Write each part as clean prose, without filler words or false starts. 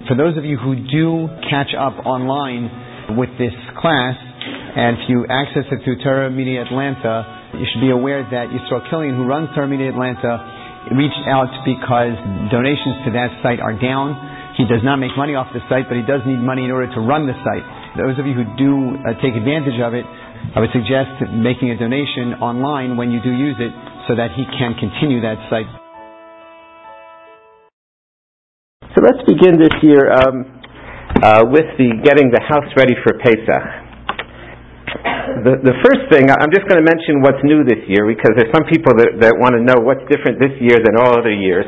For those of you who do catch up online with this class, and if you access it through Torah Media Atlanta, you should be aware that Yisrael Killian, who runs Torah Media Atlanta, reached out because donations to that site are down. He does not make money off the site, but he does need money in order to run the site. Those of you who do take advantage of it, I would suggest making a donation online when you do use it so that he can continue that site. So let's begin this year with getting the house ready for Pesach. The first thing, I'm just going to mention what's new this year, because there's some people that want to know what's different this year than all other years.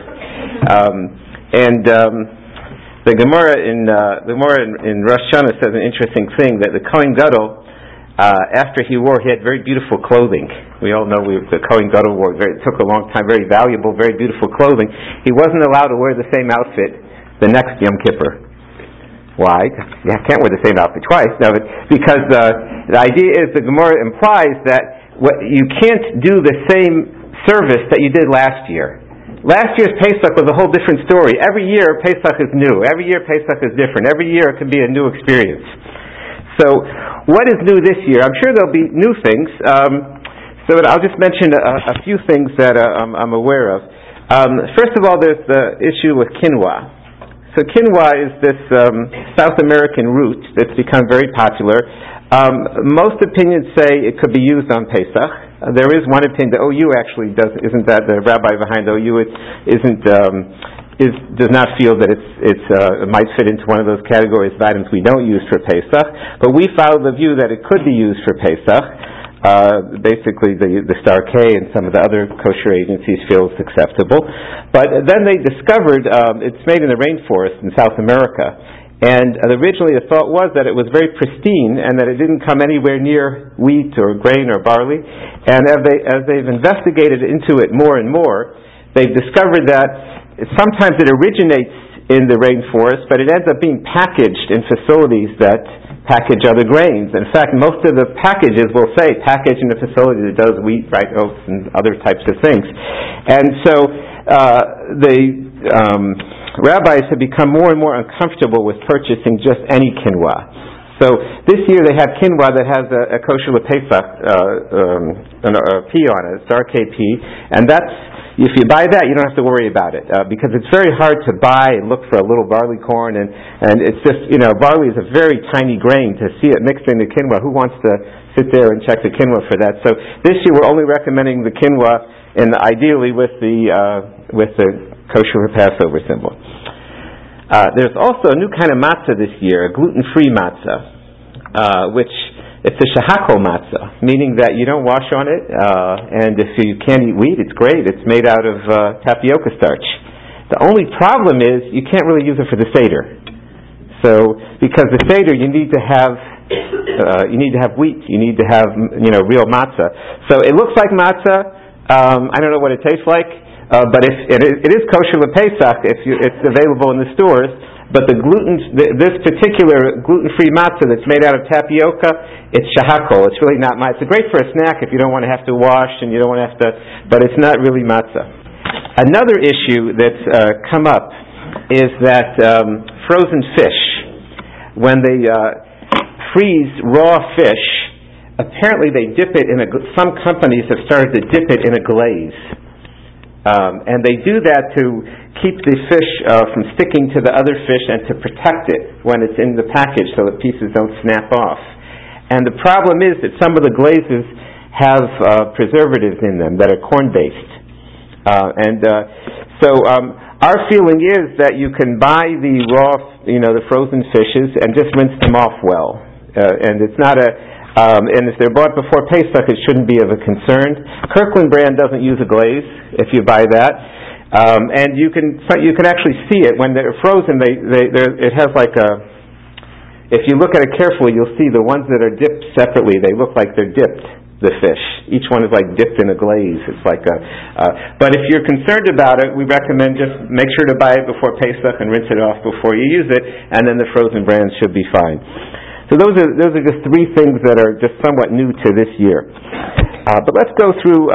The Gemara in Rosh Hashanah says an interesting thing, that the Kohen Gadol, after he had very beautiful clothing. We all know the Kohen Gadol it took a long time, very valuable, very beautiful clothing. He wasn't allowed to wear the same outfit the next Yom Kippur. Why? You can't wear the same outfit twice. No, because the idea is, the Gemara implies that you can't do the same service that you did last year. Last year's Pesach was a whole different story. Every year Pesach is new. Every year Pesach is different. Every year it can be a new experience. So, what is new this year? I'm sure there'll be new things. So I'll just mention a few things that I'm aware of. First of all, there's the issue with quinoa. So quinoa is this South American root that's become very popular. Most opinions say it could be used on Pesach. There is one opinion, the OU actually isn't that the rabbi behind OU does not feel that it might fit into one of those categories of items we don't use for Pesach. But we follow the view that it could be used for Pesach. Basically the Star K and some of the other kosher agencies feel it's acceptable. But then they discovered it's made in the rainforest in South America, and originally the thought was that it was very pristine and that it didn't come anywhere near wheat or grain or barley. And as they've investigated into it more and more, they've discovered that sometimes it originates in the rainforest, but it ends up being packaged in facilities that package other grains. In fact, most of the packages will say package in a facility that does wheat, rice, oats, and other types of things. And so the rabbis have become more and more uncomfortable with purchasing just any quinoa. So this year they have quinoa that has a kosher Pesach P on it, Star KP, and if you buy that, you don't have to worry about it, because it's very hard to buy and look for a little barley corn, and it's just, barley is a very tiny grain. To see it mixed into quinoa, who wants to sit there and check the quinoa for that? So this year we're only recommending the quinoa, and ideally with the kosher Passover symbol. There's also a new kind of matzah this year, a gluten-free matzah, which it's a shahakol matzah, meaning that you don't wash on it, and if you can't eat wheat, it's great. It's made out of tapioca starch. The only problem is you can't really use it for the Seder. So, because the Seder you need to have wheat, you need to have real matzah. So it looks like matzah. I don't know what it tastes like, but it is kosher Pesach if it's available in the stores. But this particular gluten-free matzah that's made out of tapioca, it's shahakol. It's really not matzah. It's great for a snack if you don't want to have to wash and you don't want to have to, but it's not really matzah. Another issue that's come up is that frozen fish, when they freeze raw fish, apparently they dip it some companies have started to dip it in a glaze. And they do that to keep the fish from sticking to the other fish and to protect it when it's in the package so that pieces don't snap off. And the problem is that some of the glazes have preservatives in them that are corn-based. So our feeling is that you can buy the raw, the frozen fishes and just rinse them off well. And it's not and if they're bought before Pesach, it shouldn't be of a concern. Kirkland brand doesn't use a glaze if you buy that, and you can actually see it when they're frozen. It has like if you look at it carefully, you'll see the ones that are dipped separately. They look like they're dipped. The fish, each one is like dipped in a glaze. It's like but if you're concerned about it, we recommend just make sure to buy it before Pesach and rinse it off before you use it, and then the frozen brands should be fine. So those are just three things that are just somewhat new to this year. But let's go through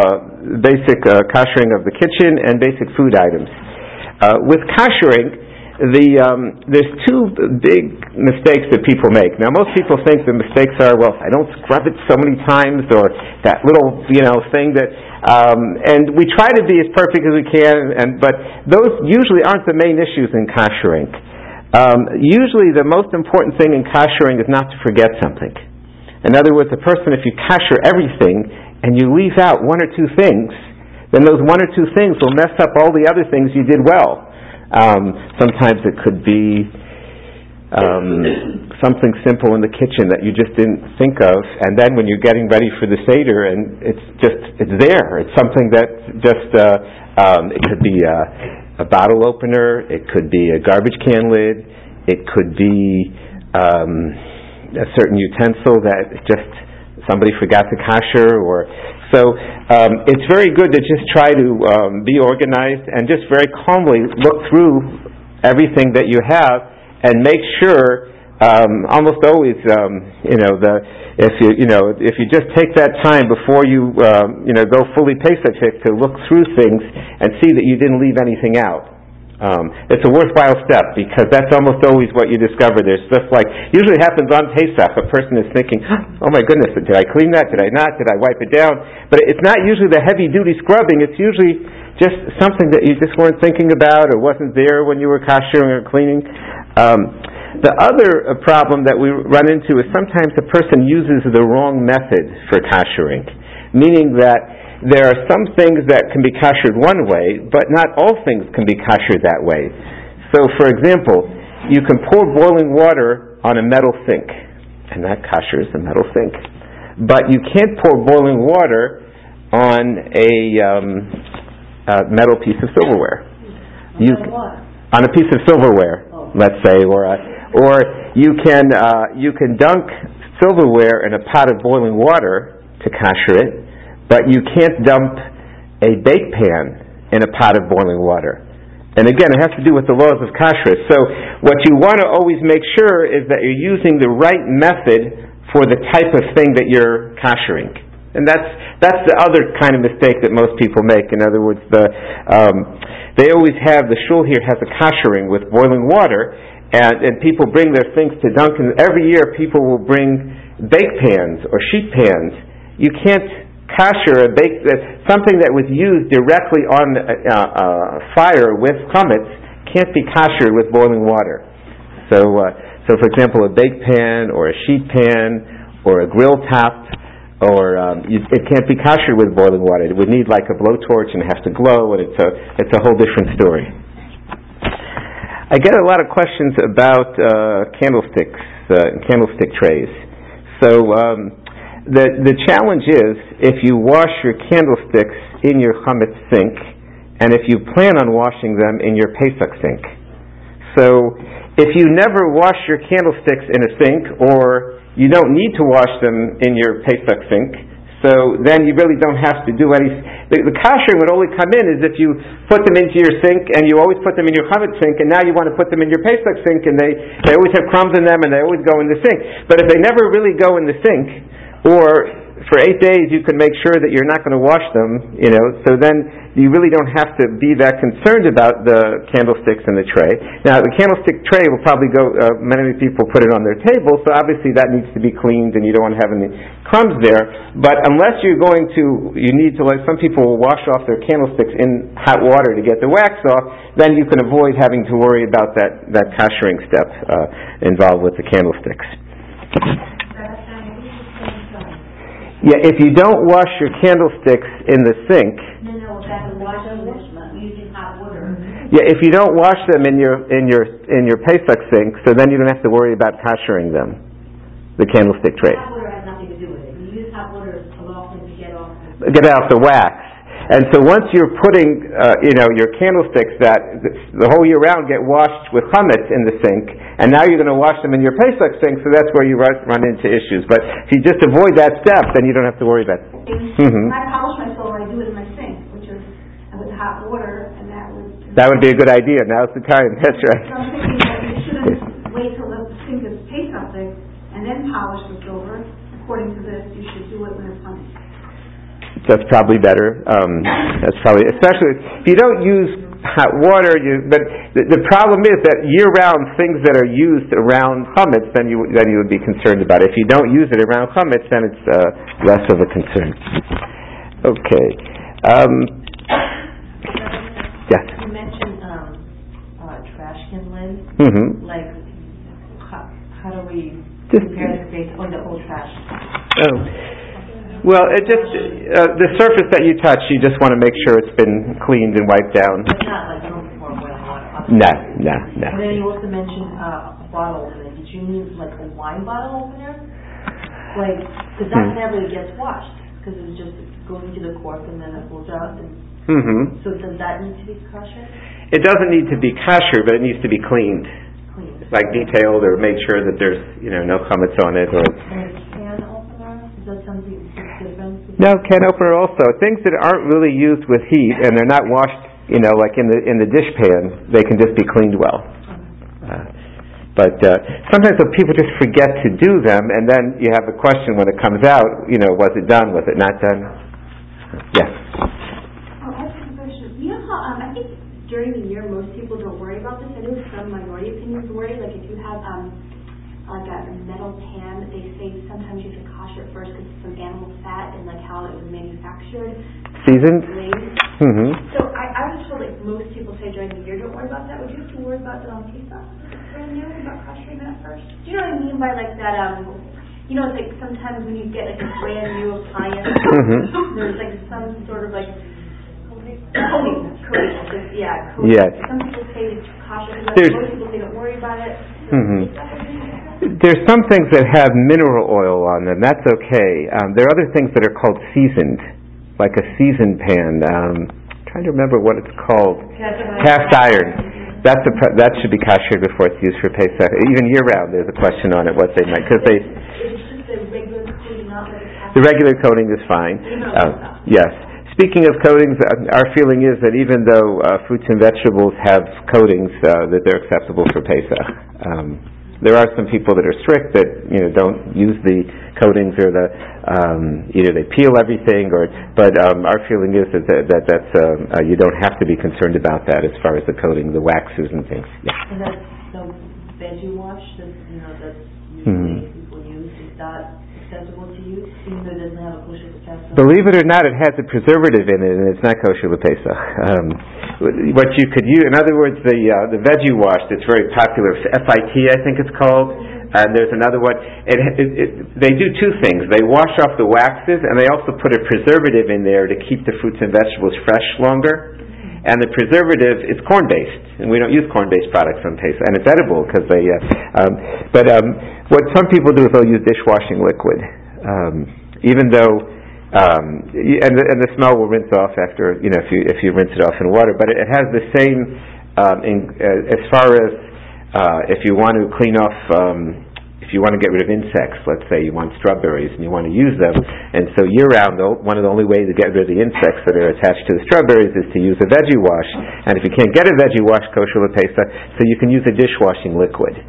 basic koshering of the kitchen and basic food items. With koshering, there's two big mistakes that people make. Now, most people think the mistakes are, well, I don't scrub it so many times, or that little, thing that, and we try to be as perfect as we can, but those usually aren't the main issues in koshering. Usually the most important thing in koshering is not to forget something. In other words, a person, if you kosher everything and you leave out one or two things, then those one or two things will mess up all the other things you did well. Sometimes it could be something simple in the kitchen that you just didn't think of, and then when you're getting ready for the Seder, and it's there. It's something that just it could be a bottle opener, it could be a garbage can lid, it could be a certain utensil that just somebody forgot to kosher, so it's very good to just try to be organized and just very calmly look through everything that you have and make sure. Almost always, if you just take that time before you go fully Pesachik to look through things and see that you didn't leave anything out. It's a worthwhile step, because that's almost always what you discover. There's just usually happens on Pesach. A person is thinking, oh my goodness, did I clean that? Did I not? Did I wipe it down? But it's not usually the heavy-duty scrubbing. It's usually just something that you just weren't thinking about or wasn't there when you were koshering or cleaning. The other problem that we run into is sometimes a person uses the wrong method for koshering, meaning that there are some things that can be koshered one way, but not all things can be koshered that way. So, for example, you can pour boiling water on a metal sink, and that koshers a metal sink. But you can't pour boiling water on a metal piece of silverware. On a piece of silverware, let's say, or you can dunk silverware in a pot of boiling water to kosher it, but you can't dump a bake pan in a pot of boiling water. And again, it has to do with the laws of kashrus. So what you want to always make sure is that you're using the right method for the type of thing that you're koshering. And that's the other kind of mistake that most people make. In other words, they always have, the shul here has a koshering with boiling water, and people bring their things to dunk, and every year people will bring bake pans or sheet pans. You can't kosher something that was used directly on fire with chametz can't be kosher with boiling water. So for example, a bake pan or a sheet pan or a grill top, it can't be kosher with boiling water. It would need like a blowtorch and it has to glow, and it's a whole different story. I get a lot of questions about candlesticks and candlestick trays. So the challenge is, if you wash your candlesticks in your chametz sink, and if you plan on washing them in your Pesach sink. So if you never wash your candlesticks in a sink, or you don't need to wash them in your Pesach sink, so then you really don't have to do any. The koshering would only come in is if you put them into your sink, and you always put them in your chametz sink, and now you want to put them in your Pesach sink, and they always have crumbs in them, and they always go in the sink. But if they never really go in the sink, or for 8 days you can make sure that you're not going to wash them, so then you really don't have to be that concerned about the candlesticks and the tray. Now, the candlestick tray will probably go, many people put it on their table, so obviously that needs to be cleaned and you don't want to have any crumbs there. But unless you need to, like some people will wash off their candlesticks in hot water to get the wax off, then you can avoid having to worry about that koshering step involved with the candlesticks. Yeah, if you don't wash your candlesticks in the sink. Yeah, if you don't wash them in your Pesach sink, so then you don't have to worry about koshering them, the candlestick tray. Hot water has nothing to do with it. You use hot water often to get off the wax. And so once you're putting, your candlesticks that the whole year round get washed with chametz in the sink, and now you're going to wash them in your Pesach sink, so that's where you run into issues. But if you just avoid that step, then you don't have to worry about it. When I polish my silver, I do it in my sink, which is with hot water, and that would be a good idea. Now's the time. That's right. So I'm thinking that you shouldn't wait till the sink is Pesach and then polish the silver. According to this, you should do it when it's honey. That's probably better. That's probably, especially if you don't use hot water. But the problem is that year-round things that are used around chametz, then you would be concerned about it. If you don't use it around chametz, then it's less of a concern. Okay. Yes. You mentioned trash can lids. Mm-hmm. Like, how do we compare the space or the whole trash? Oh. Well, it just the surface that you touch, you just want to make sure it's been cleaned and wiped down. But not like pour boiling water. No. And then you also mentioned a bottle opener. Did you mean like a wine bottle opener? Like, because that never gets washed because it just goes into the cork and then it pulls out. Mm-hmm. So does that need to be kosher? It doesn't need to be kosher, but it needs to be cleaned. Like detailed, or make sure that there's no chametz on it, or. And a can opener, is that something different? No, can opener also. Things that aren't really used with heat and they're not washed, like in the dish pan, they can just be cleaned well. But sometimes people just forget to do them, and then you have the question when it comes out. Was it done? Was it not done? Yes. I have a question. You know how I think during the year most people don't worry about this. I know some minority opinions worry. Like if you have like a metal pan, they say sometimes you have to kosher it first because it's some animal fat and like how it was manufactured. Seasoned. Mm-hmm. So I was told like most people say during the year don't worry about that. Would you have to worry about that on Pesach? Brand new about koshering that first? Do you know what I mean by like that? It's like sometimes when you get like a brand new appliance, there's like some sort of like coating. Yes. Some people say kosher, most people say don't worry about it. There's some things that have mineral oil on them. That's okay. There are other things that are called seasoned, like a seasoned pan. I'm trying to remember what it's called. Cast iron. That should be kosher before it's used for Pesach. Even year-round, there's a question on it what they might, because they. It's just the regular coating, not like a cast. The regular coating is fine. Yes. Speaking of coatings, our feeling is that even though fruits and vegetables have coatings, that they're acceptable for Pesach. There are some people that are strict that don't use the coatings or the either they peel everything but our feeling is that's you don't have to be concerned about that as far as the coating, the waxes and things. Yeah. And that's the veggie wash that usually people use. Is that acceptable to use, even though it doesn't have a kosher Pesach? Believe it or not, it has a preservative in it, and it's not kosher with Pesach. What you could use, in other words, the veggie wash that's very popular, FIT, I think it's called, and there's another one. They do two things. They wash off the waxes, and they also put a preservative in there to keep the fruits and vegetables fresh longer. And the preservative is corn-based, and we don't use corn-based products on Pesach, and it's edible because they. What some people do is they'll use dishwashing liquid, even though, and the smell will rinse off after if you rinse it off in water. But it has the same as far as if you want to clean off. If you want to get rid of insects, let's say you want strawberries and you want to use them, and so year-round, one of the only ways to get rid of the insects that are attached to the strawberries is to use a veggie wash. And if you can't get a veggie wash kosher lepesa, so you can use a dishwashing liquid.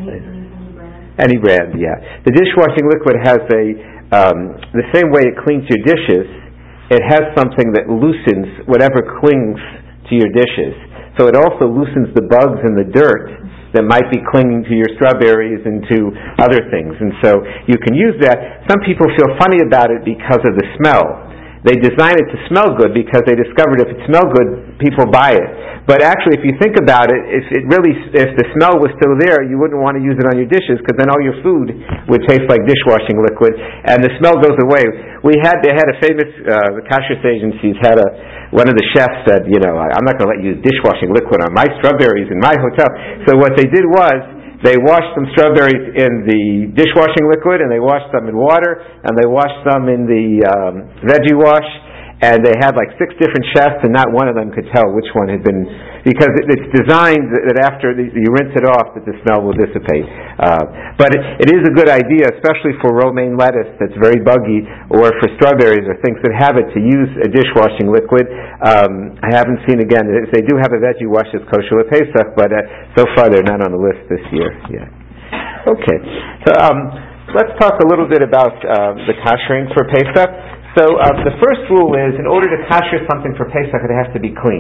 Any brand, yeah. The dishwashing liquid has the same way it cleans your dishes, it has something that loosens whatever clings to your dishes. So it also loosens the bugs and the dirt that might be clinging to your strawberries and to other things. And so you can use that. Some people feel funny about it because of the smell. They design it to smell good because they discovered if it smelled good, people buy it. But actually, if you think about it, if the smell was still there, you wouldn't want to use it on your dishes because then all your food would taste like dishwashing liquid, and the smell goes away. They had a famous the kashrus agencies had one of the chefs said, I'm not going to let you use dishwashing liquid on my strawberries in my hotel. So what they did was they washed some strawberries in the dishwashing liquid, and they washed some in water, and they washed some in the veggie wash, and they had like 6 different chefs, and not one of them could tell which one had been, because it's designed that after you rinse it off, that the smell will dissipate. But it is a good idea, especially for romaine lettuce that's very buggy, or for strawberries or things that have it, to use a dishwashing liquid. I haven't seen, again, they do have a veggie wash that's kosher with Pesach, but so far they're not on the list this year. Yeah. Okay. So let's talk a little bit about the koshering for Pesach. So the first rule is, in order to kosher something for Pesach, it has to be clean.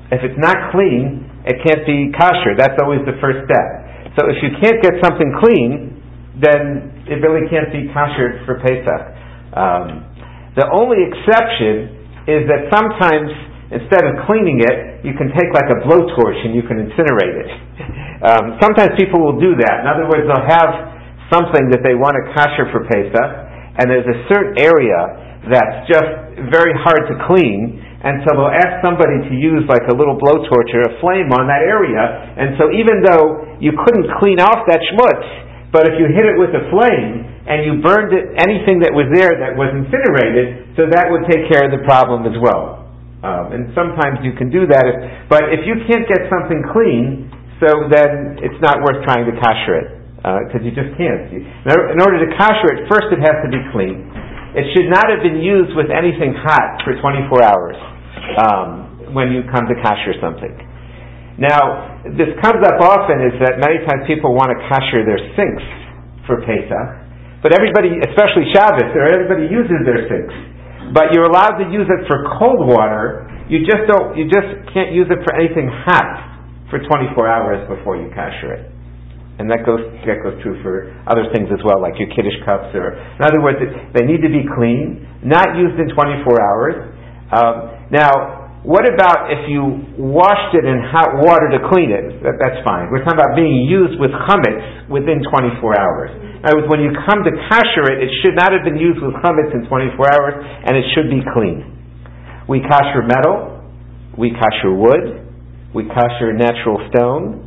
If it's not clean, it can't be kosher. That's always the first step. So if you can't get something clean, then it really can't be kosher for Pesach. The only exception is that sometimes, instead of cleaning it, you can take like a blowtorch and you can incinerate it. Sometimes people will do that. In other words, they'll have something that they want to kosher for Pesach, and there's a certain area that's just very hard to clean, and so they'll ask somebody to use like a little blowtorch or a flame on that area, and so even though you couldn't clean off that schmutz, but if you hit it with a flame and you burned it, anything that was there that was incinerated, so that would take care of the problem as well. And sometimes you can do that, but if you can't get something clean, so then it's not worth trying to kosher it, because you just can't. In order to kosher it, first it has to be clean. It should not have been used with anything hot for 24 hours when you come to kosher something. Now, this comes up often, is that many times people want to kosher their sinks for Pesach, but everybody, especially Shabbos, everybody uses their sinks. But you're allowed to use it for cold water. You just can't use it for anything hot for 24 hours before you kosher it. And that goes true for other things as well, like your Kiddush cups. In other words, they need to be clean, not used in 24 hours. Now, what about if you washed it in hot water to clean it? That's fine. We're talking about being used with chametz within 24 hours. In other words, when you come to kosher it, it should not have been used with chametz in 24 hours, and it should be clean. We kosher metal, we kosher wood, we kosher natural stone.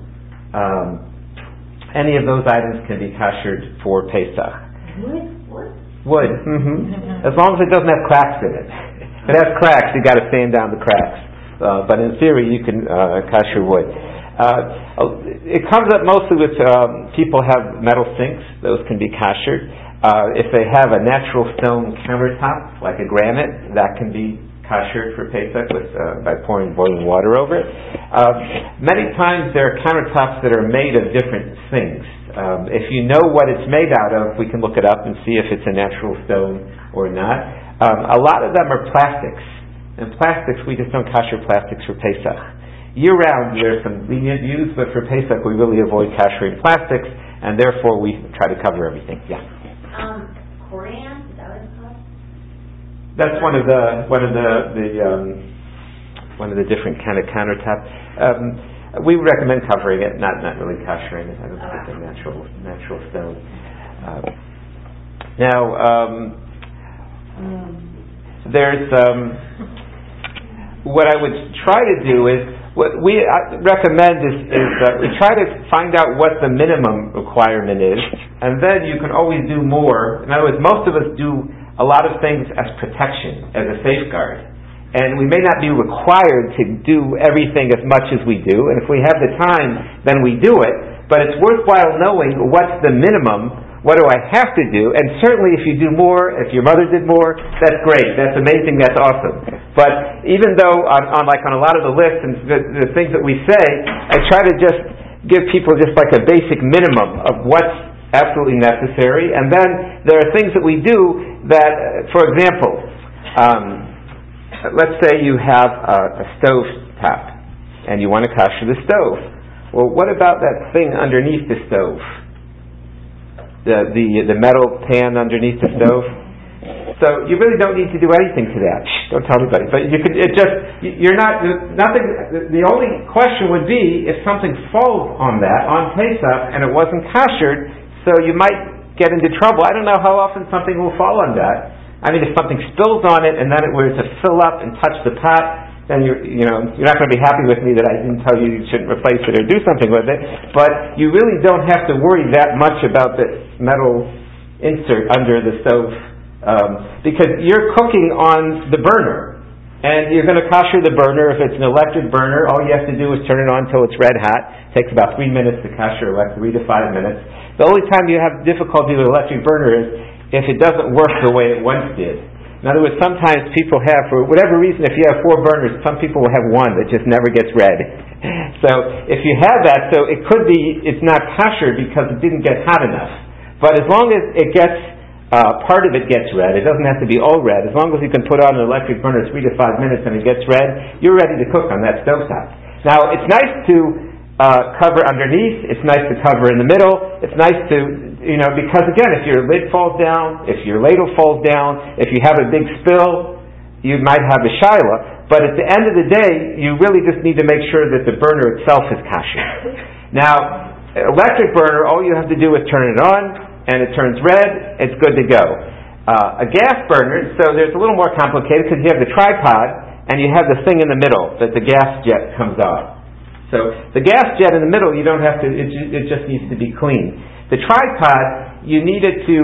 Any of those items can be koshered for Pesach. Wood. Mm-hmm. As long as it doesn't have cracks in it. If it has cracks, you've got to sand down the cracks. But in theory, you can kosher wood. It comes up mostly with people have metal sinks. Those can be koshered. If they have a natural stone countertop, like a granite, that can be koshered for Pesach by pouring boiling water over it. Many times there are countertops that are made of different things. If you know what it's made out of, we can look it up and see if it's a natural stone or not. A lot of them are plastics. And plastics, we just don't kosher plastics for Pesach. Year-round, there's some lenient views, but for Pesach, we really avoid koshering plastics, and therefore we try to cover everything. Yeah. Corian, is that what it's called? That's one of the different kind of countertops. We recommend covering it, not really koshering it. I don't think it's a natural stone. There's what I would try to do is what we recommend is we try to find out what the minimum requirement is, and then you can always do more. In other words, most of us do a lot of things as protection, as a safeguard. And we may not be required to do everything as much as we do, and if we have the time, then we do it. But it's worthwhile knowing what's the minimum, what do I have to do, and certainly if you do more, if your mother did more, that's great, that's amazing, that's awesome. But even though on a lot of the lists and the things that we say, I try to just give people just like a basic minimum of what's absolutely necessary, and then there are things that we do that, for example, let's say you have a stove top and you want to kosher the stove. Well, what about that thing underneath the stove? The metal pan underneath the stove? So you really don't need to do anything to that. Don't tell anybody. But you could the only question would be if something falls on that on Pesach and it wasn't koshered, so you might get into trouble. I don't know how often something will fall on that. I mean, if something spills on it and then it were to fill up and touch the pot, then you're not going to be happy with me that I didn't tell you shouldn't replace it or do something with it. But you really don't have to worry that much about the metal insert under the stove because you're cooking on the burner. And you're going to kosher the burner. If it's an electric burner, all you have to do is turn it on until it's red hot. It takes about 3 minutes to kosher, like 3 to 5 minutes. The only time you have difficulty with an electric burner is if it doesn't work the way it once did. In other words, sometimes people have, for whatever reason, if you have 4 burners, some people will have one that just never gets red. So if you have that, so it could be it's not kosher because it didn't get hot enough. But as long as it gets, part of it gets red, it doesn't have to be all red. As long as you can put on an electric burner 3 to 5 minutes and it gets red, you're ready to cook on that stovetop. Now, it's nice to cover underneath. It's nice to cover in the middle. It's nice to, because again, if your lid falls down, if your ladle falls down, if you have a big spill, you might have a shilah. But at the end of the day, you really just need to make sure that the burner itself is kosher. Now, electric burner, all you have to do is turn it on, and it turns red. It's good to go. A gas burner, so there's a little more complicated because you have the tripod and you have the thing in the middle that the gas jet comes off. So the gas jet in the middle, you don't have to. It just needs to be clean. The tripod, you needed to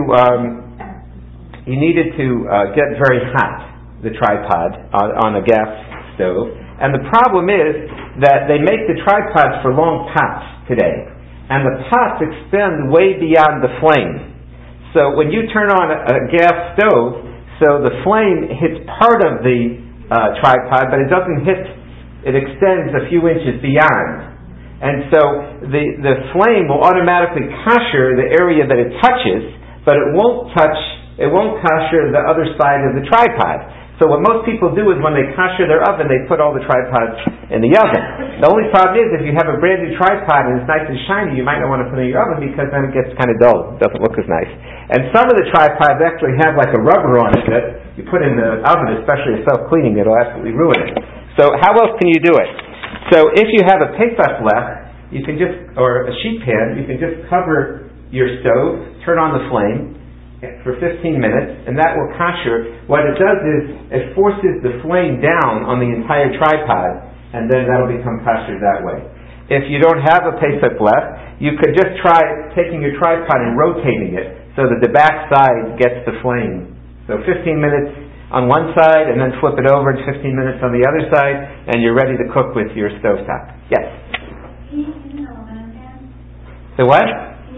get very hot. The tripod on a gas stove, and the problem is that they make the tripods for long pots today, and the pots extend way beyond the flame. So when you turn on a gas stove, so the flame hits part of the tripod, but it doesn't hit. It extends a few inches beyond, and so the flame will automatically kosher the area that it touches, but it won't kosher the other side of the tripod. So what most people do is when they kosher their oven, they put all the tripods in the oven. The only problem is if you have a brand new tripod and it's nice and shiny, you might not want to put it in your oven because then it gets kind of dull. It doesn't look as nice. And some of the tripods actually have like a rubber on it that you put in the oven, especially if self-cleaning, it'll absolutely ruin it. So how else can you do it? So if you have a Pesach left, you can or a sheet pan, you can just cover your stove, turn on the flame, for 15 minutes, and that will kosher. What it does is it forces the flame down on the entire tripod, and then that'll become kosher that way. If you don't have a Pesach left, you could just try taking your tripod and rotating it so that the back side gets the flame. So 15 minutes on one side, and then flip it over, and 15 minutes on the other side, and you're ready to cook with your stovetop. Yes? Can you use an aluminum pan? The what?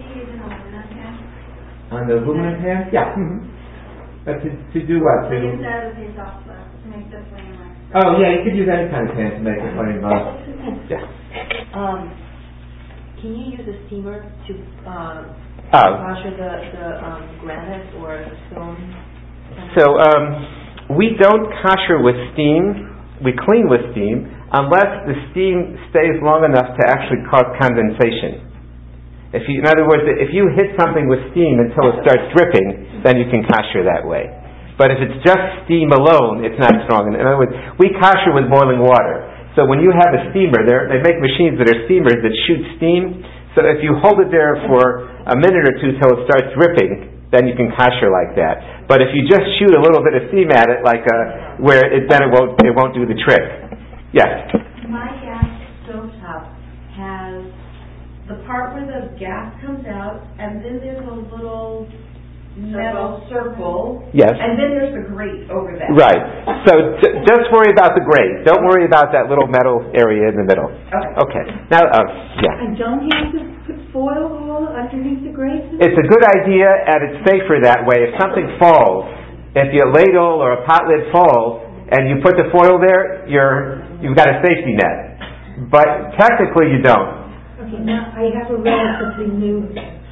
On the aluminum pan? Yeah. Mm-hmm. But to do what? To use that as a software to make the flame light. Oh, yeah, you could use any kind of pan to make the flame light. Yeah. Can you use a steamer to kosher the granite or stone? So, we don't kosher with steam. We clean with steam unless the steam stays long enough to actually cause condensation. In other words, if you hit something with steam until it starts dripping, then you can kosher that way. But if it's just steam alone, it's not strong. In other words, we kosher with boiling water. So when you have a steamer, they make machines that are steamers that shoot steam. So if you hold it there for a minute or two till it starts dripping, then you can kosher like that. But if you just shoot a little bit of steam at it, then it won't do the trick. Yes. My gas stovetop has the part where the gas comes out, and then there's a little metal circle. Yes. And then there's the grate over that. Right. So just worry about the grate. Don't worry about that little metal area in the middle. Okay. Now, yeah. And don't you have to put foil all underneath the grate? It's a good idea, and it's safer that way. If something falls, if your ladle or a pot lid falls, and you put the foil there, you've got a safety net. But technically, you don't. Okay, now I have a relatively new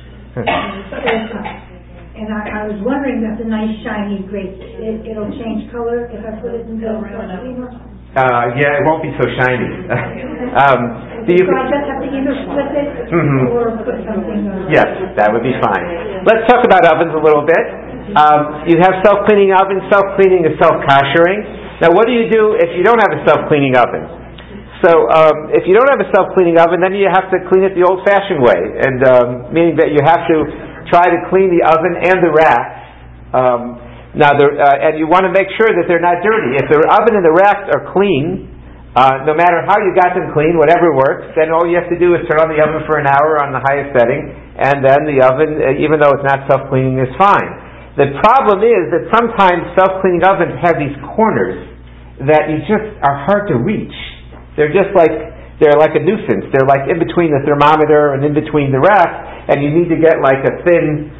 and I was wondering about the nice shiny grate. It'll change color if I put it in the steamer? Yeah, it won't be so shiny. So I just have to either flip it or put something on. Yes, that would be fine. Let's talk about ovens a little bit. You have self-cleaning ovens. Self-cleaning is self-koshering. Now, what do you do if you don't have a self-cleaning oven? So, if you don't have a self-cleaning oven, then you have to clean it the old-fashioned way, and meaning that you have to try to clean the oven and the racks. And you want to make sure that they're not dirty. If the oven and the racks are clean, no matter how you got them clean, whatever works, then all you have to do is turn on the oven for an hour on the highest setting, and then the oven, even though it's not self-cleaning, is fine. The problem is that sometimes self-cleaning ovens have these corners that you just are hard to reach. They're like a nuisance. They're like in between the thermometer and in between the rack, and you need to get like a thin,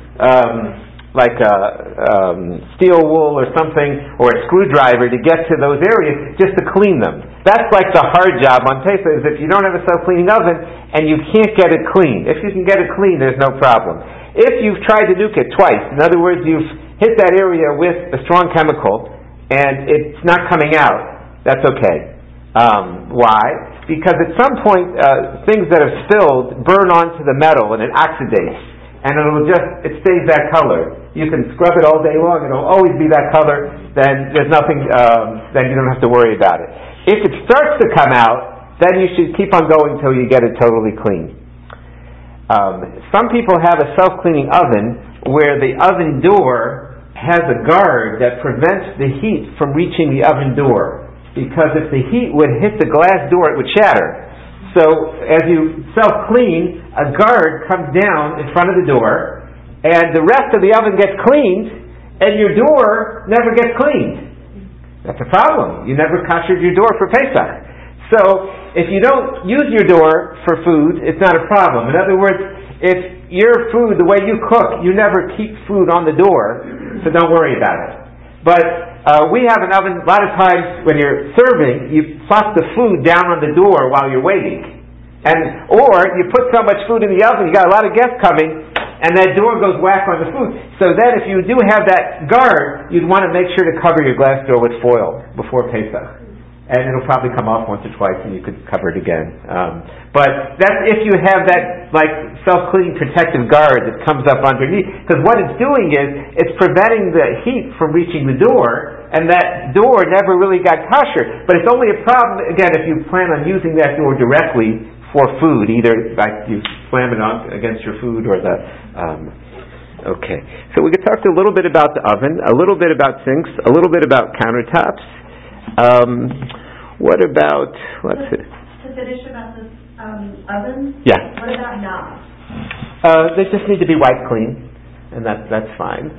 steel wool or something, or a screwdriver to get to those areas just to clean them. That's like the hard job on Pesach, is if you don't have a self-cleaning oven and you can't get it clean. If you can get it clean, there's no problem. If you've tried to nuke it twice, in other words, you've hit that area with a strong chemical and it's not coming out, that's okay. Why? because at some point things that have spilled burn onto the metal and it oxidates, and it stays that color. You can scrub it all day long, it'll always be that color, then there's nothing, then you don't have to worry about it. If it starts to come out, then you should keep on going until you get it totally clean. Some people have a self-cleaning oven where the oven door has a guard that prevents the heat from reaching the oven door, because if the heat would hit the glass door, it would shatter. So as you self-clean, a guard comes down in front of the door, and the rest of the oven gets cleaned, and your door never gets cleaned. That's a problem. You never koshered your door for Pesach. So if you don't use your door for food, it's not a problem. In other words, if your food, the way you cook, you never keep food on the door, so don't worry about it. But we have an oven, a lot of times when you're serving, you plop the food down on the door while you're waiting. Or you put so much food in the oven, you got a lot of guests coming, and that door goes whack on the food. So then if you do have that guard, you'd want to make sure to cover your glass door with foil before Pesach. And it'll probably come off once or twice and you could cover it again. But that's if you have that self-cleaning protective guard that comes up underneath. Because what it's doing is, it's preventing the heat from reaching the door, and that door never really got kosher. But it's only a problem, again, if you plan on using that door directly for food, either you slam it on against your food or the... Okay. So we could talk a little bit about the oven, a little bit about sinks, a little bit about countertops. What about, what's it? To finish about this oven? Yeah. What about knobs? They just need to be wiped clean, and that's fine.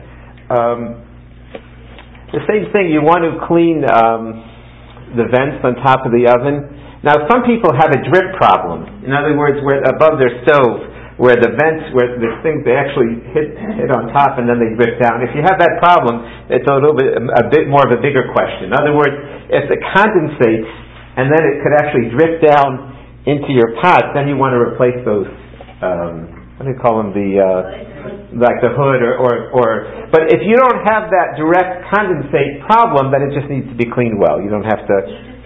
The same thing, you want to clean the vents on top of the oven. Now, some people have a drip problem. In other words, where above their stove, where the vents, where the things, they actually hit on top and then they drip down. If you have that problem, it's a bit more of a bigger question. In other words, if it condensates and then it could actually drip down into your pot, then you want to replace those, what do you call them, like the hood but if you don't have that direct condensate problem, then it just needs to be cleaned well. You don't have to...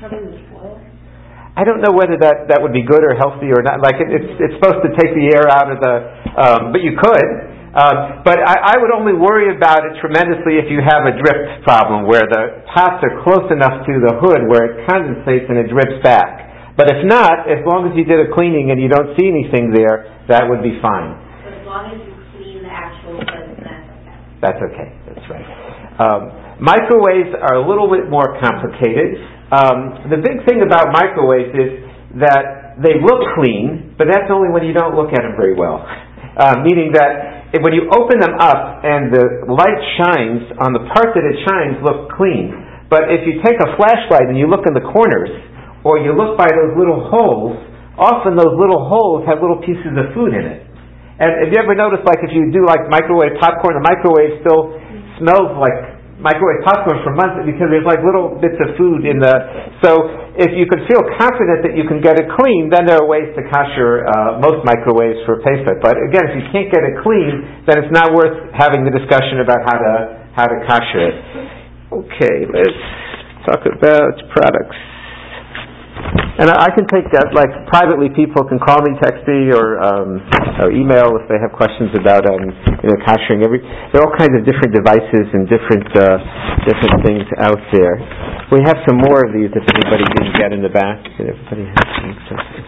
I don't know whether that would be good or healthy or not. It's supposed to take the air out of the... but you could. But I would only worry about it tremendously if you have a drip problem, where the pots are close enough to the hood where it condensates and it drips back. But if not, as long as you did a cleaning and you don't see anything there, that would be fine. But as long as you clean the actual hood, that's okay. That's okay. That's right. Microwaves are a little bit more complicated. The big thing about microwaves is that they look clean, but that's only when you don't look at them very well. Meaning that when you open them up and the light shines, on the part that it shines look clean. But if you take a flashlight and you look in the corners, or you look by those little holes, often those little holes have little pieces of food in it. And if you ever notice, if you do microwave popcorn, the microwave still smells like microwave popcorn for months because there's little bits of food in the... So if you could feel confident that you can get it clean, then there are ways to kosher most microwaves for Pesach. But again, if you can't get it clean, then it's not worth having the discussion about how to kosher it. Okay, let's talk about products. And I can take that, privately people can call me, text me, or email if they have questions about koshering. There are all kinds of different devices and different things out there. We have some more of these if anybody didn't get in the back. Did everybody have some questions?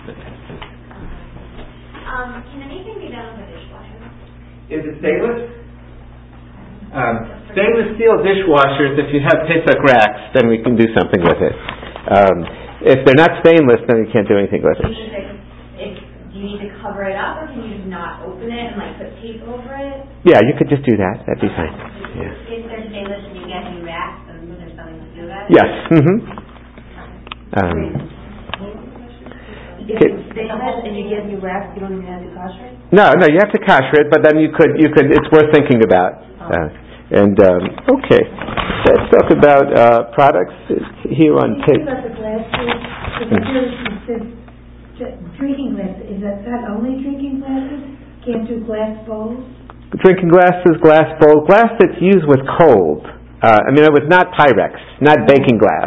Can anything be done with a dishwasher? Is it stainless? Stainless steel dishwashers, if you have Pesach racks, then we can do something with it. If they're not stainless, then you can't do anything with it. Do you need to cover it up, or can you just not open it and put tape over it? Yeah, you could just do that. That'd be fine. Yeah. If they're stainless and you get new racks, then there's something to do that? Yes. Mm-hmm. If it's stainless and you get new racks, you don't even have to kosher it? No, you have to kosher it, but then you could. It's worth thinking about. Okay, let's talk about products here on tape. About the glasses, drinking glasses. Is that only drinking glasses? Can't do glass bowls? Drinking glasses, glass bowls, glass that's used with cold. It was not Pyrex, not baking glass.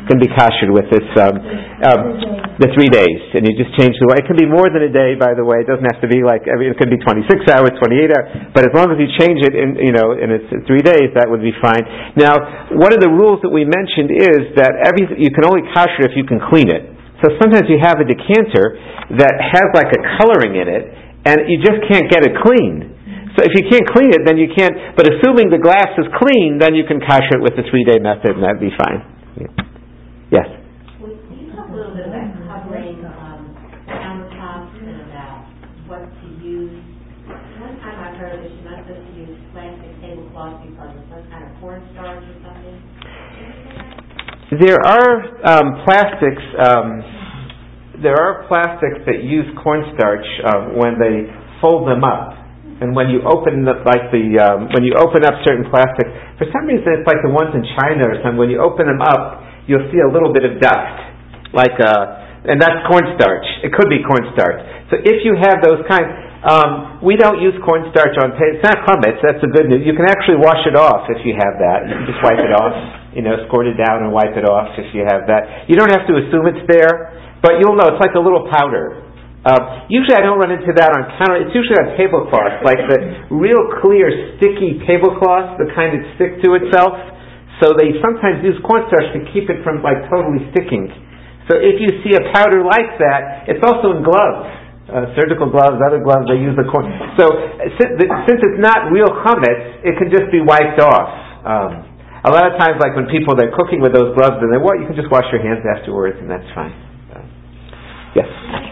can be kosher with this the 3 days, and you just change the way. It can be more than a day, by the way. It doesn't have to be like it could be 26 hours, 28 hours. But as long as you change it in and it's 3 days, that would be fine. Now, one of the rules that we mentioned is that you can only kosher if you can clean it. So sometimes you have a decanter that has like a coloring in it, and you just can't get it clean. So if you can't clean it, then you can't. But assuming the glass is clean, then you can kosher it with the 3-day method, and that'd be fine. Yeah. Yes. Can you talk a little bit about covering countertops and about what to use? One time I heard that you're not supposed to use plastic tablecloth because of some kind of cornstarch or something. There are plastics. There are plastics that use cornstarch when they fold them up. And when you open when you open up certain plastics, for some reason it's like the ones in China or something. When you open them up, you'll see a little bit of dust, and that's cornstarch. It could be cornstarch. So if you have those kinds, we don't use cornstarch on paper. It's not chametz. That's the good news. You can actually wash it off if you have that. You can just wipe it off, squirt it down and wipe it off if you have that. You don't have to assume it's there, but you'll know it's like a little powder. Usually I don't run into that on counter. It's usually on tablecloths, like the real clear, sticky tablecloths, the kind that stick to itself. So they sometimes use cornstarch to keep it from totally sticking. So if you see a powder like that, it's also in gloves, surgical gloves, other gloves. They use the corn. So since it's not real chametz, it can just be wiped off. A lot of times, like when people they're cooking with those gloves, and you can just wash your hands afterwards, and that's fine. Yes.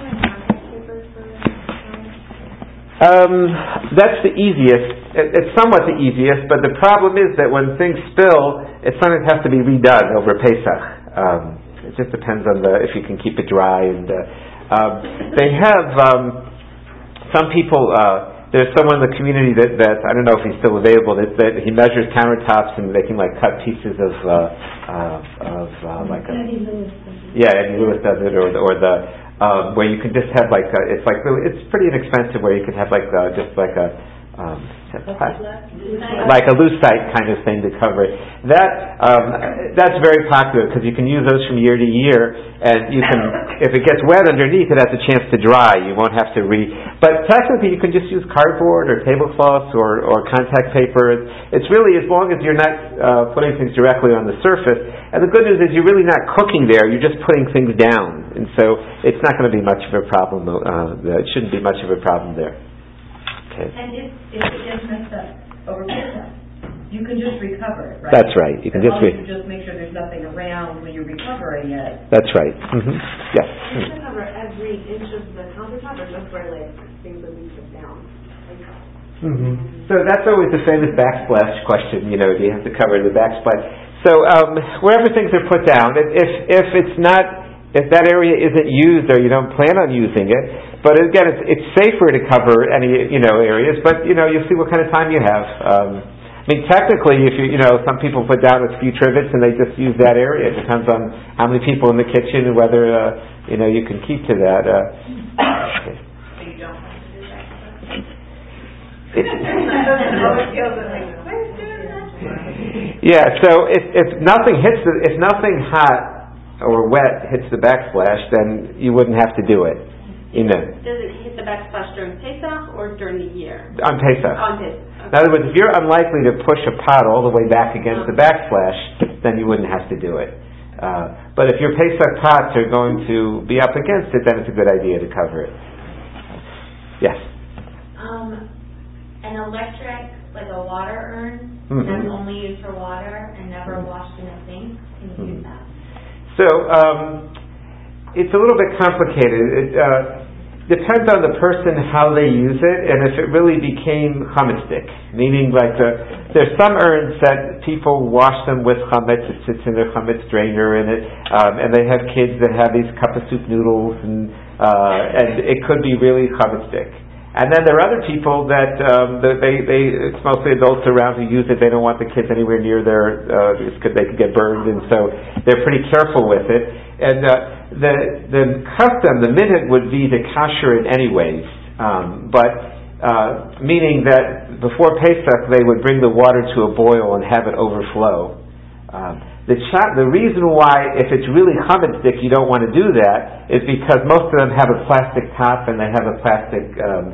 That's the easiest. It's somewhat the easiest, but the problem is that when things spill, it sometimes has to be redone over Pesach. It just depends on if you can keep it dry. And they have some people. There's someone in the community that I don't know if he's still available. That he measures countertops and they can cut pieces of like a. Eddie Lewis does it, or the. Where you can just have it's pretty inexpensive where you can have like a lucite kind of thing to cover it. That's very popular because you can use those from year to year, and you can, if it gets wet underneath, it has a chance to dry. You won't have to But technically, you can just use cardboard or tablecloths or contact paper. It's really as long as you're not putting things directly on the surface. And the good news is you're really not cooking there. You're just putting things down, and so it's not going to be much of a problem. It shouldn't be much of a problem there. Okay. And if it gets messed up over Pesach, you can just recover it, right? That's right. You can just make sure there's nothing around when you're recovering it. That's right. Mm-hmm. Yes. You can cover every inch of the countertop, or just where things that we put down. Mm-hmm. So that's always the famous backsplash question. Do you have to cover the backsplash? So wherever things are put down, if that area isn't used or you don't plan on using it, but again, it's safer to cover any areas. But you'll see what kind of time you have. Technically, if some people put down a few trivets and they just use that area. It depends on how many people in the kitchen and whether you can keep to that. Okay. So you don't have to do that. Yeah. So if nothing hot or wet hits the backsplash, then you wouldn't have to do it. Does it hit the backsplash during Pesach or during the year? On Pesach. On Pesach. Okay. In other words, if you're unlikely to push a pot all the way back against the backsplash, then you wouldn't have to do it. But if your Pesach pots are going to be up against it, then it's a good idea to cover it. Yes? An electric, like a water urn, that's only used for water and never washed in a sink. Can you use that? So, it's a little bit complicated. It depends on the person how they use it, and if it really became chametzdik, meaning there's some urns that people wash them with chametz. It sits in their chametz drainer, and they have kids that have these cup of soup noodles, and it could be really chametzdik. And then there are other people that it's mostly adults around who use it. They don't want the kids anywhere near they could get burned, and so they're pretty careful with it. And the custom, the minhag would be to kasher it anyways, but meaning that before Pesach they would bring the water to a boil and have it overflow. The reason why, if it's really chametz stick, you don't want to do that is because most of them have a plastic top and they have a plastic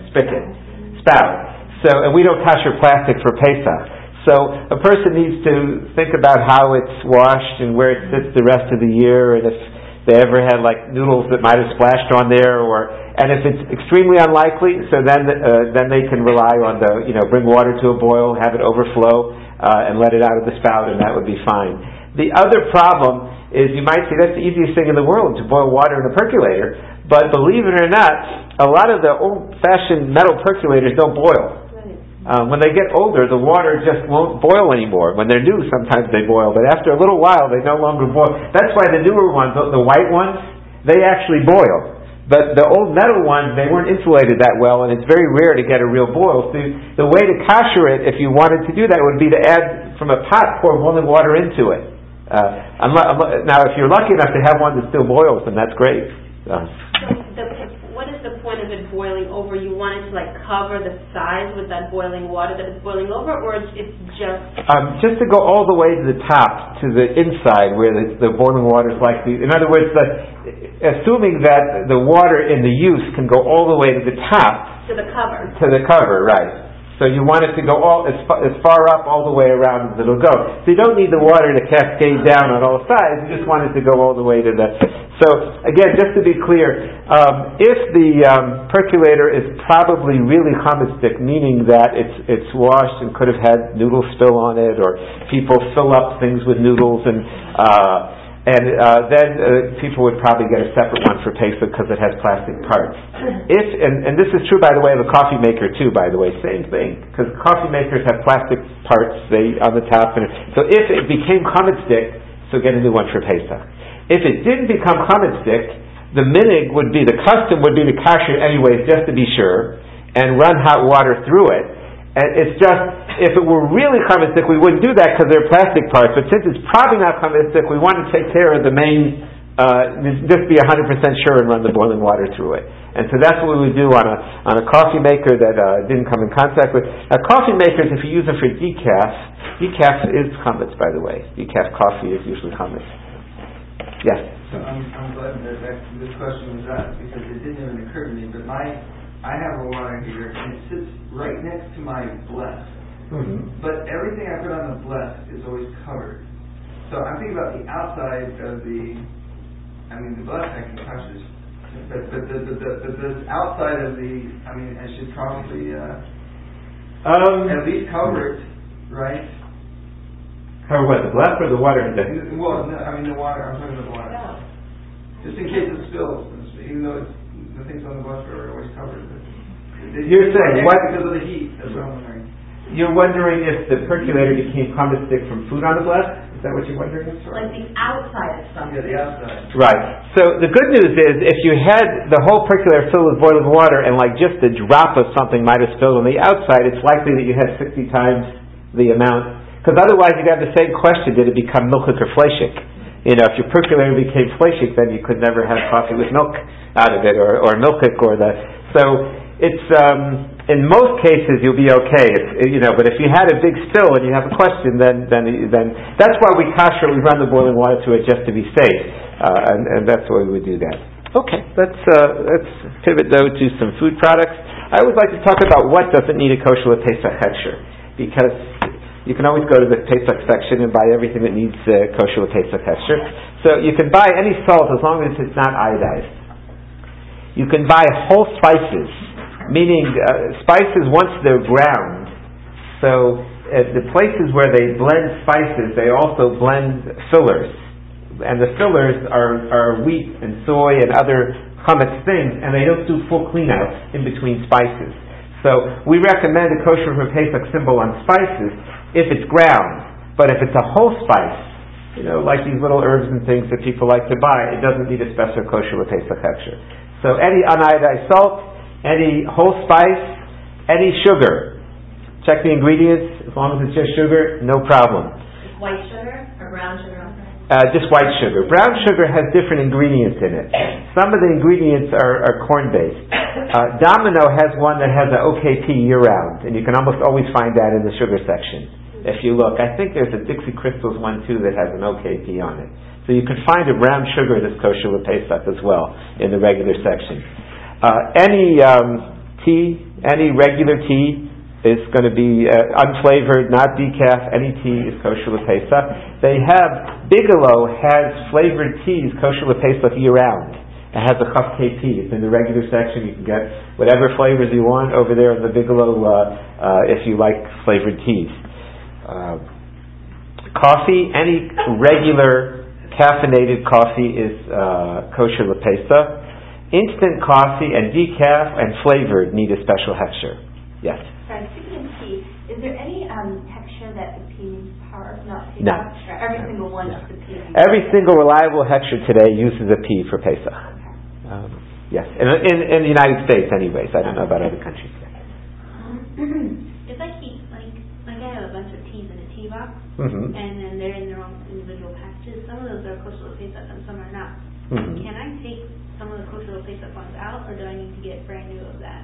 spout. So, and we don't kosher plastic for Pesach. So a person needs to think about how it's washed and where it sits the rest of the year, and if they ever had like noodles that might have splashed on there, and if it's extremely unlikely, so then they can rely on bring water to a boil, have it overflow, and let it out of the spout, and that would be fine. The other problem is you might say that's the easiest thing in the world to boil water in a percolator, but believe it or not, a lot of the old-fashioned metal percolators don't boil. When they get older, the water just won't boil anymore. When they're new, sometimes they boil, but after a little while, they no longer boil. That's why the newer ones, the white ones, they actually boil. But the old metal ones, they weren't insulated that well, and it's very rare to get a real boil. So the way to kosher it, if you wanted to do that, would be to add from a pot, pour boiling water into it. Now, if you're lucky enough to have one that still boils, then that's great. What is the point of it boiling over? You want it to cover the sides with that boiling water that it's boiling over, or it's just to go all the way to the top, to the inside where the boiling water is likely. In other words, assuming that the water in the use can go all the way to the top. To the cover. To the cover, right. So you want it to go as far up all the way around as it'll go. So you don't need the water to cascade down on all sides. You just want it to go all the way to the... So again, just to be clear, if the percolator is probably really chametz stick, meaning that it's washed and could have had noodle spill on it, or people fill up things with noodles, and then people would probably get a separate one for Pesach because it has plastic parts. And this is true, by the way, of a coffee maker too, by the way, same thing, because coffee makers have plastic parts on the top. So if it became chametz stick, so get a new one for Pesach. If it didn't become chametz stick, the custom would be to kosher it anyways, just to be sure, and run hot water through it. And it's just, if it were really chametz stick, we wouldn't do that because they're plastic parts. But since it's probably not chametz stick, we want to take care of the main, just be 100% sure and run the boiling water through it. And so that's what we would do on a coffee maker that didn't come in contact with. Now, coffee makers, if you use them for decaf is chametz, by the way. Decaf coffee is usually chametz. Yes? So I'm glad that this question was asked, because it didn't even occur to me, but I have a water heater, and it sits right next to my bless. Mm-hmm. But everything I put on the bless is always covered. So I'm thinking about the outside of the bless I can touch this. But the outside of I should probably at least cover it, right? Cover what, the bless or the water? Well, no, the water, I'm talking about the water. Yeah. Just in case it spills, even though the things on the bless are always covered. You're saying what? Because of the heat, that's what I'm wondering. You're wondering if the percolator became chametz stick from food on the bless? Is that what you're wondering? Like the outside of something. Yeah, the outside. Right. So the good news is, if you had the whole percolator filled with boiling water and just a drop of something might have spilled on the outside, it's likely that you had 60 times the amount. Because otherwise you'd have the same question, did it become milchik or fleshik? If your percolator became fleshik, then you could never have coffee with milk out of it, or milchik, So it's in most cases you'll be okay, but if you had a big spill and you have a question, then that's why we kosher, we run the boiling water through it just to be safe, and that's why we would do that. Okay, let's pivot though to some food products. I always like to talk about what doesn't need a kosher with Pesach hechsher, because you can always go to the Pesach section and buy everything that needs kosher with Pesach hechsher. So you can buy any salt as long as it's not iodized. You can buy whole spices, meaning spices once they're ground. So the places where they blend spices, they also blend fillers. And the fillers are wheat and soy and other chametz things, and they don't do full cleanouts in between spices. So we recommend a kosher for Pesach symbol on spices if it's ground. But if it's a whole spice, like these little herbs and things that people like to buy, it doesn't need a special kosher with Pesach hechsher. So any uniodized salt, any whole spice, any sugar. Check the ingredients. As long as it's just sugar, no problem. White sugar or brown sugar? Just white sugar. Brown sugar has different ingredients in it. Some of the ingredients are corn-based. Domino has one that has an OKP year-round, and you can almost always find that in the sugar section. if you look. I think there's a Dixie Crystals one too that has an OKP on it. So you can find a brown sugar that's kosher with Pesach as well in the regular section. Any tea, any regular tea is going to be unflavored, not decaf. Any tea is kosher with Pesach. They have, Bigelow has flavored teas kosher with Pesach year round. It has a Chaf KP. It's in the regular section. You can get whatever flavors you want over there in the Bigelow if you like flavored teas. Coffee, any regular caffeinated coffee is kosher with Pesach. Instant coffee and decaf and flavored need a special hechsher. Yes? Sorry, speaking of tea, is there any hechsher that the pea is part of? No. Every single one is the pea. Every single reliable hechsher today uses a pea for Pesach. Yes, in the United States anyways. I don't know about other countries. If I keep, like I have a bunch of teas in a tea box, and then they're in their own individual packages. Some of those are kosher with Pesach and some are not. Can I take some of the kosher with Pesach ones out, or do I need to get brand new of that?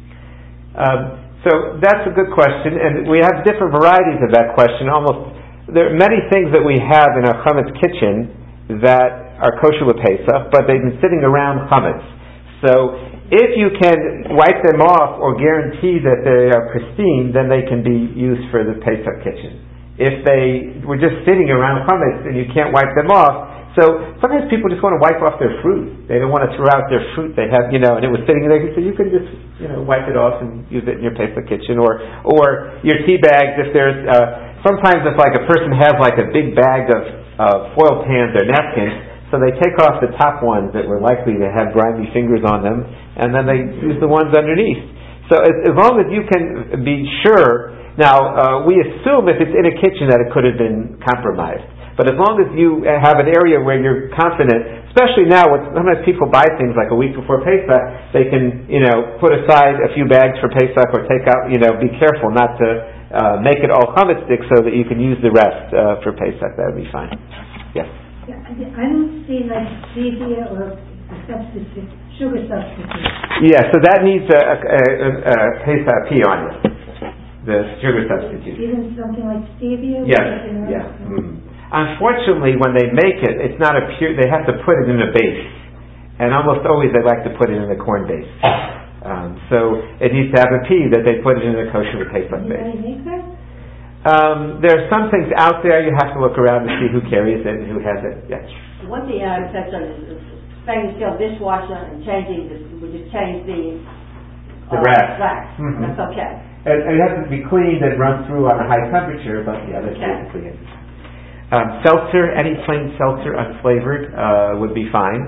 So that's a good question, and we have different varieties of that question. There are many things that we have in our chametz kitchen that are kosher with Pesach, but they've been sitting around chametz. So if you can wipe them off or guarantee that they are pristine, then they can be used for the Pesach kitchen. If they were just sitting around chametz and you can't wipe them off, so sometimes people just want to wipe off their fruit. They don't want to throw out their fruit they have, and it was sitting there. So you can just, wipe it off and use it in your Pesach kitchen, or your tea bags. If there's sometimes if like a person has like a big bag of foil pans or napkins. So they take off the top ones that were likely to have grimy fingers on them, and then they use the ones underneath. So as long as you can be sure, now we assume if it's in a kitchen that it could have been compromised. But as long as you have an area where you're confident, especially now when sometimes people buy things like a week before Pesach, they can, put aside a few bags for Pesach or take out, be careful not to make it all chametz stick so that you can use the rest for Pesach. That would be fine. Yes? I don't see like stevia or sugar substitute. Yeah, so that needs a Pesach pea on it. The sugar substitute. Even something like stevia? Yes, yeah. Unfortunately, when they make it, it's not a pure, they have to put it in a base. And almost always they like to put it in a corn base. So it needs to have a pea that they put it in a kosher with Pesach base. Anybody make that? There are some things out there. You have to look around to see who carries it and who has it. Yes. One thing I would touch on is stainless steel dishwasher and changing we just change the wax. That's okay. And it has to be cleaned and run through on a high temperature, but yeah, that's basically it. Seltzer, any plain seltzer unflavored would be fine.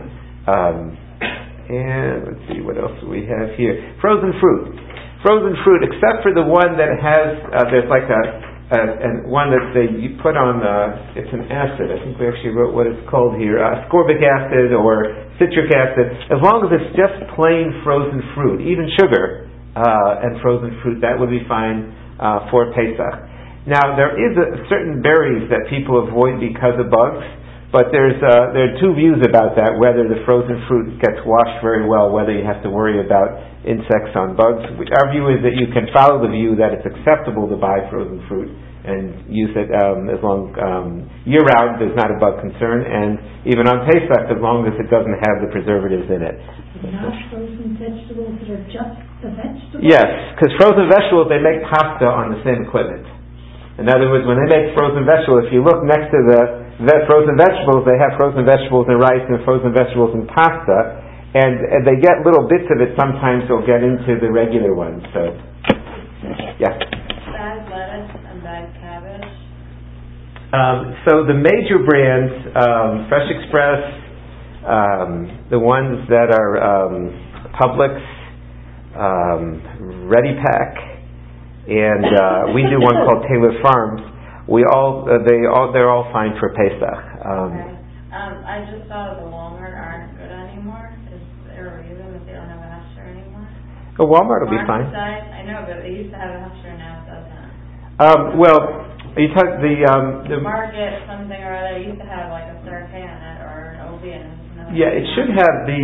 And let's see, what else do we have here? Frozen fruit. Frozen fruit, except for the one that has, there's like and one that you put on, it's an acid. I think we actually wrote what it's called here, ascorbic acid or citric acid. As long as it's just plain frozen fruit, even sugar and frozen fruit, that would be fine for Pesach. Now, there is certain berries that people avoid because of bugs, but there are two views about that, whether the frozen fruit gets washed very well, whether you have to worry about insects on bugs. Our view is that you can follow the view that it's acceptable to buy frozen fruit and use it as long year round. There's not a bug concern, and even on Pesach, as long as it doesn't have the preservatives in it. Not frozen vegetables that are just the vegetables? Yes, because frozen vegetables, they make pasta on the same equipment. In other words, when they make frozen vegetables, if you look next to the frozen vegetables, they have frozen vegetables and rice and frozen vegetables and pasta. And they get little bits of it. Sometimes they'll get into the regular ones. So, yeah. Bag lettuce and bag cabbage. So the major brands, Fresh Express, the ones that are Publix, Ready Pack, and we do one called Taylor Farms. They're all fine for Pesach. Okay. I just saw the Walmart aren't good anymore. Is there a reason that they don't have a hechsher anymore? Walmart will be fine. I know, but they used to have a hechsher, now it doesn't. Well, you talk the Market something or other used to have like a Sarkay on it or an OB and yeah, it should have the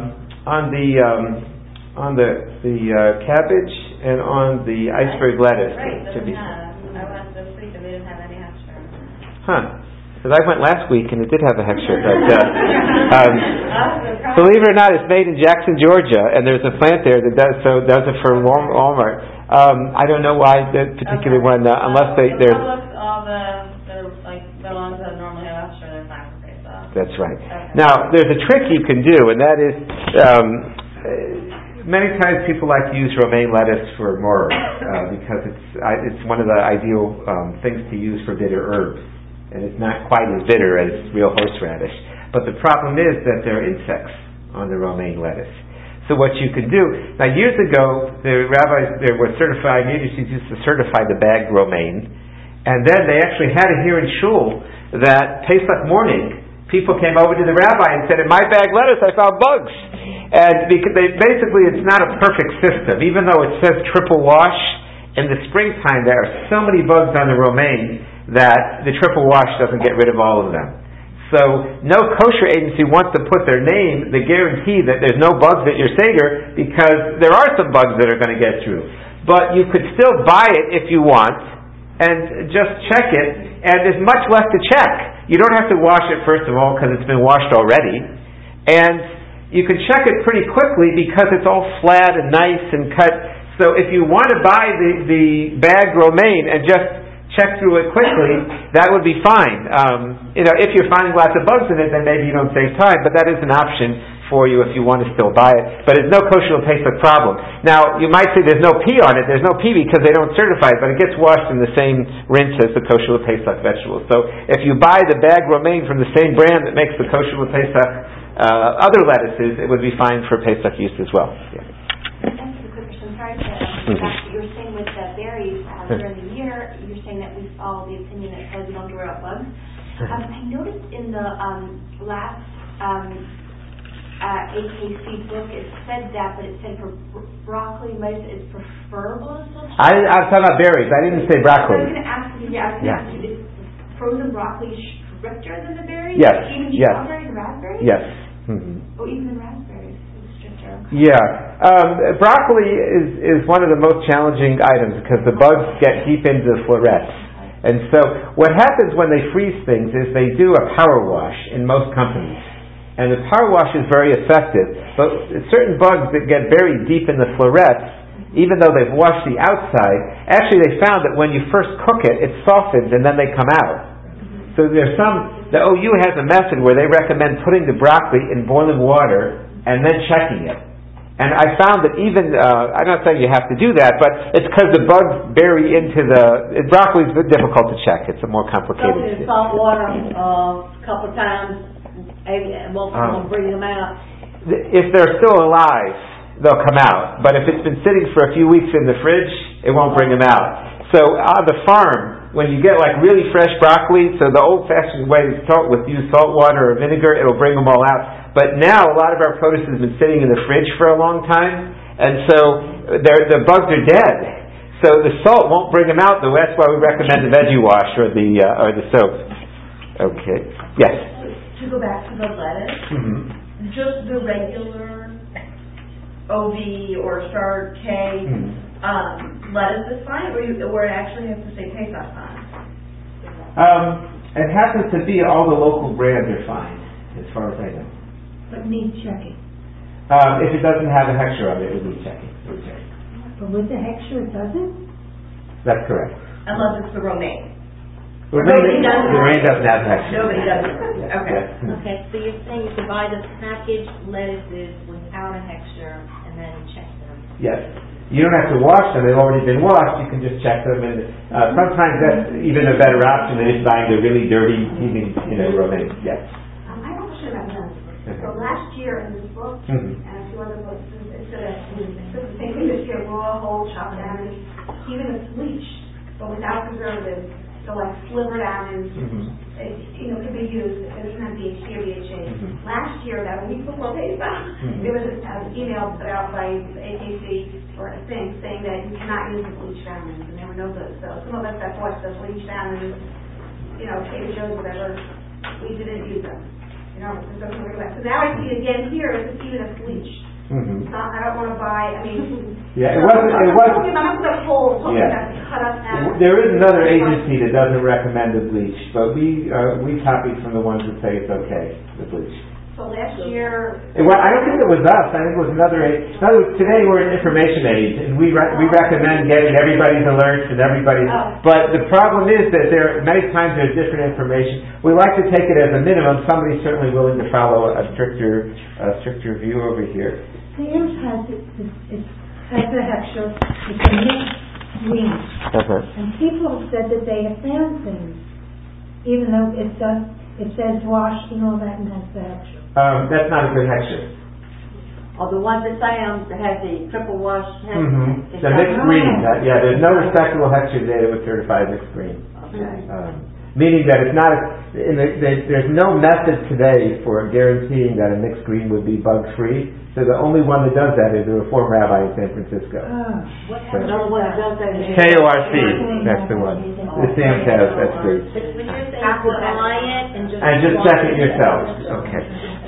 on the cabbage and on the iceberg lettuce. Right, to be. I went this week and they Because I went last week and it did have a hechsher. But believe it or not, it's made in Jackson, Georgia, and there's a plant there that does it for Walmart. I don't know why the particular one, unless they're all the ones that normally have hechsher, they're fine for Pesach. That's right. Okay. Now, there's a trick you can do, and that is many times people like to use romaine lettuce for mor because it's one of the ideal things to use for bitter herbs. And it's not quite as bitter as real horseradish. But the problem is that there are insects on the romaine lettuce. So what you can do, now years ago, the rabbis, there were certified, agencies used to certify the bagged romaine, and then they actually had it here in shul that Pesach morning, people came over to the rabbi and said, in my bagged lettuce I found bugs. And because basically it's not a perfect system. Even though it says triple wash, in the springtime there are so many bugs on the romaine that the triple wash doesn't get rid of all of them. So no kosher agency wants to put their name, the guarantee that there's no bugs at your Seder, because there are some bugs that are going to get through. But you could still buy it if you want, and just check it, and there's much less to check. You don't have to wash it first of all, because it's been washed already, and you can check it pretty quickly because it's all flat and nice and cut. So if you want to buy the bagged romaine and just check through it quickly, that would be fine. If you're finding lots of bugs in it, then maybe you don't save time, but that is an option for you if you want to still buy it. But it's no kosher Pesach problem. Now, you might say there's no P on it. There's no P because they don't certify it, but it gets washed in the same rinse as the kosher Pesach vegetables. So if you buy the bagged romaine from the same brand that makes the kosher Pesach other lettuces, it would be fine for Pesach use as well. Yeah. Thank you, quick question. Sorry to back to what you were saying with the berries during the year. You're saying that we follow the opinion that says we don't worry about bugs. I noticed in the last AKC book it said that, but it said for broccoli, it's preferable. I'm talking about berries. I didn't say broccoli. I was going to ask you, is frozen broccoli stricter than the berries? Yes. Even strawberries and raspberries? Yes. Mm-hmm. Oh, even the raspberries is stricter. Yeah. Broccoli is one of the most challenging items because the bugs get deep into the florets. And so what happens when they freeze things is they do a power wash in most companies. And the power wash is very effective. But certain bugs that get very deep in the florets, even though they've washed the outside, actually they found that when you first cook it, it softens and then they come out. So there's the OU has a method where they recommend putting the broccoli in boiling water and then checking it. And I found that even, I'm not saying you have to do that, but it's because the bugs bury into broccoli is difficult to check. It's a more complicated. In salt water a couple of times, and won't bring them out. If they're still alive, they'll come out. But if it's been sitting for a few weeks in the fridge, it won't bring them out. So on the farm, when you get like really fresh broccoli, so the old-fashioned way is use salt water or vinegar, it'll bring them all out. But now a lot of our produce has been sitting in the fridge for a long time, and so the bugs are dead. So the salt won't bring them out. That's why we recommend the veggie wash or the soap. Okay. Yes. To go back to the lettuce, just the regular OV or star K lettuce is fine, or it actually has to say Pesach on it? It happens to be all the local brands are fine, as far as I know. But needs checking. If it doesn't have a hechsher on it, it would need checking. But with the hechsher, it doesn't? That's correct. Unless it's the romaine. The romaine doesn't have a hechsher. Nobody does it. Okay. Okay, so you're saying you can buy the packaged lettuces without a hechsher and then check them? Yes. You don't have to wash them. They've already been washed. You can just check them. And sometimes that's even a better option than just buying the really dirty, heating, romaine. Yes. I have a question about that. So last year in this book, and a few other books, it said the same thing this year, raw, whole, chopped almonds, even if bleached, but without preservatives. So like slivered almonds, could be used. It doesn't have DHT or BHA. Last year, about a week before Pesach, there was an email put out by AKC or a thing saying that you cannot use the bleached almonds, and they were no good. So some of us that bought the bleached almonds, Trader Joe's, whatever, we didn't use them. It doesn't work like that. So now I see it again here, it's even if bleached. Mm-hmm. I don't want to buy, Yeah, it wasn't. I'm not going to put a hole, so Yeah. that's cut up out. There is another agency that doesn't recommend the bleach, but we copied from the ones that say it's okay, the bleach. So last year... I don't think it was us. I think it was another age. In other words, today we're an information age, and we recommend getting everybody's alerts and everybody's... But the problem is that many times there's different information. We like to take it as a minimum. Somebody's certainly willing to follow a stricter view over here. Sam's has a hechsher. It's a mixed green. Okay. And people have said that they have found things, even though it says washed and all that, and has the hechsher. That's not a good hechsher. Or the ones that Sam that has the triple wash. Mm-hmm. The mixed green. There's no respectable hechsher today that would certify mixed green. Okay. Meaning that it's not. There's no method today for guaranteeing that a mixed green would be bug free. So the only one that does that is the Reform Rabbi in San Francisco. KORC. That's the one. The Sam test. That's good. When you're saying buy it and just check it yourself. Okay.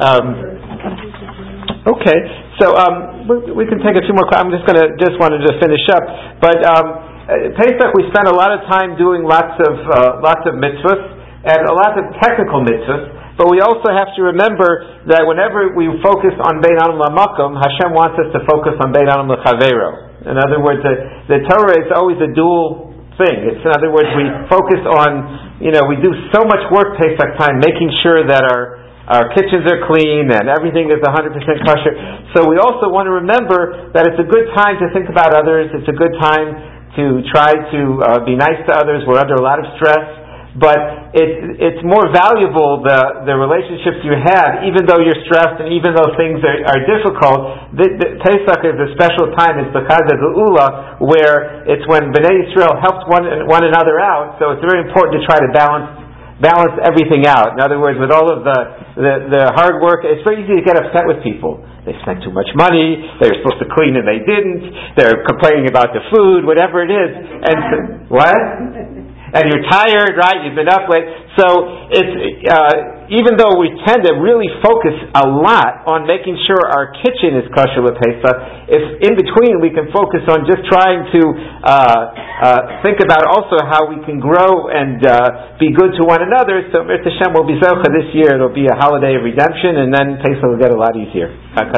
Okay. So we can take a few more. I'm just wanted to finish up, but. Pesach, we spend a lot of time doing lots of mitzvahs and a lot of technical mitzvahs, but we also have to remember that whenever we focus on Bein Adam L'Makom, Hashem wants us to focus on Bein Adam L'Chavero. In other words, the Torah is always a dual thing. In other words, we focus on, we do so much work Pesach time, making sure that our kitchens are clean and everything is 100% kosher. So we also want to remember that it's a good time to think about others. It's a good time to try to be nice to others. We're under a lot of stress, but it's more valuable the relationships you have, even though you're stressed and even though things are difficult. The Pesach is a special time. It's the Chag HaGeula, where it's when Bnei Yisrael helped one another out. So it's very important to try to balance everything out. In other words, with all of the hard work, it's very easy to get upset with people. They spent too much money, they were supposed to clean and they didn't, they're complaining about the food, whatever it is. And what? And you're tired, right? You've been up late. So it's even though we tend to really focus a lot on making sure our kitchen is kosher with Pesach, if in between we can focus on just trying to think about also how we can grow and be good to one another. So Mir Hashem will be Zocha this year. It'll be a holiday of redemption, and then Pesach will get a lot easier. I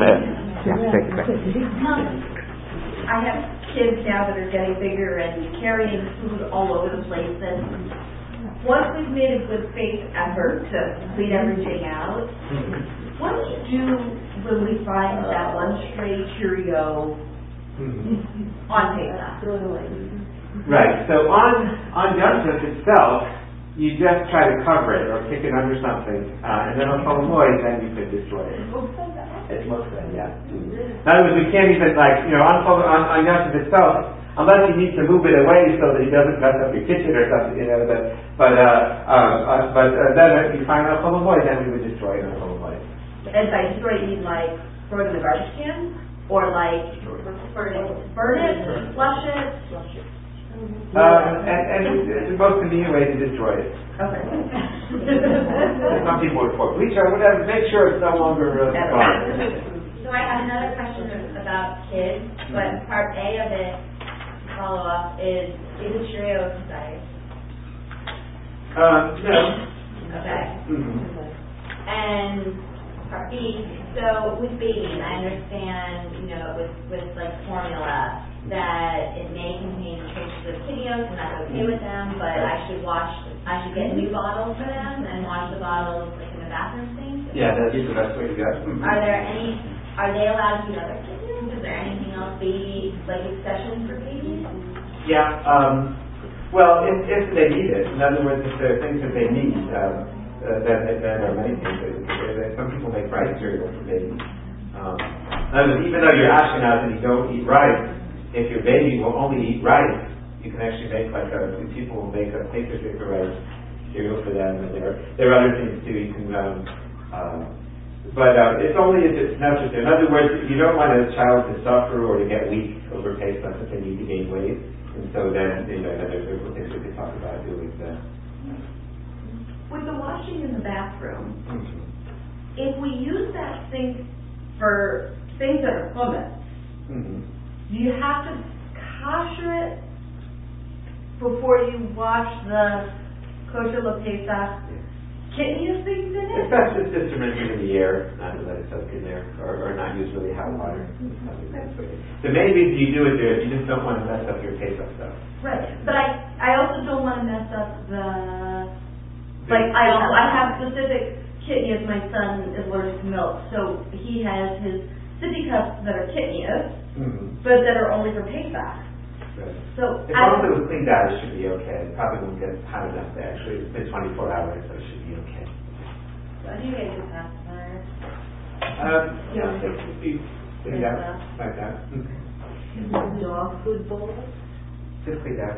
have kids now that are getting bigger and carrying food all over the place, and once we've made a good faith effort to clean everything out, what do you do when we find that one stray Cheerio on Pesach? Right. So on Yom Tov itself, you just try to cover it or kick it under something, and then on Chol Hamoed, then you could destroy it. It looks like, yeah. In other words, we can't even on Yom Tov itself, unless you need to move it away so that it doesn't mess up your kitchen or something, But then if you find out Chol Hamoed, then we would destroy it on Chol Hamoed. And by destroy, you mean like throw it in the garbage can, or like burn it, flush it. And it's the most convenient way to destroy it. Okay. Some people would pour bleach or whatever. Make sure it's no longer So I have another question about kids, but part A of it, follow up, is it Cheerio precise? No. Okay. Mm-hmm. And part B, so with babies, I understand, with like formula, that it may contain traces of kidneys, and that's okay with them, but I should get new bottles for them and wash the bottles like in the bathroom sink? Yeah, that's the best way to go. Mm-hmm. Are they allowed to eat other kidneys? Is there anything else exceptions for babies? Yeah, well, if they need it. In other words, if there are things that they need, then there are many things. Some people make rice cereal for babies. Even though you're Ashkenaz and you don't eat rice, if your baby will only eat rice, you can actually make people will make a paper rice cereal for them, and there are other things too. You can, but it's only if it's necessary. In other words, you don't want a child to suffer or to get weak over Pesach if they need to gain weight, and so then there's things we could talk about doing that. With the washing in the bathroom, if we use that sink for things that are hummus, Mm-hmm. do you have to kosher it before you wash the kosher LePesach kitnius things in it? It's best just to rinse it in the air, not to let it soak in there, or not use really hot water. The main reason you do it there is you just don't want to mess up your Pesach stuff. Right, but I also don't want to mess up I have specific kitnius. My son is allergic to milk, so he has his sippy cups that are kitnius, but that are only for Pesach. Right. So as long as it was cleaned out, it should be okay. It probably won't get hot enough to actually. It's been 24 hours, so it should be okay. What do you guys do pacifier? Yeah, it should be cleaned out like that. Dog food bowl? Just cleaned out.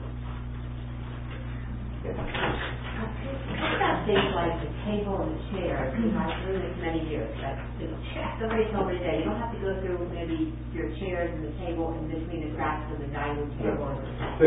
Yeah. What about things like the table and the chair? I've been doing this many years. Somebody told me today, you don't have to go through maybe your chairs and the table in between the cracks of the dining table. So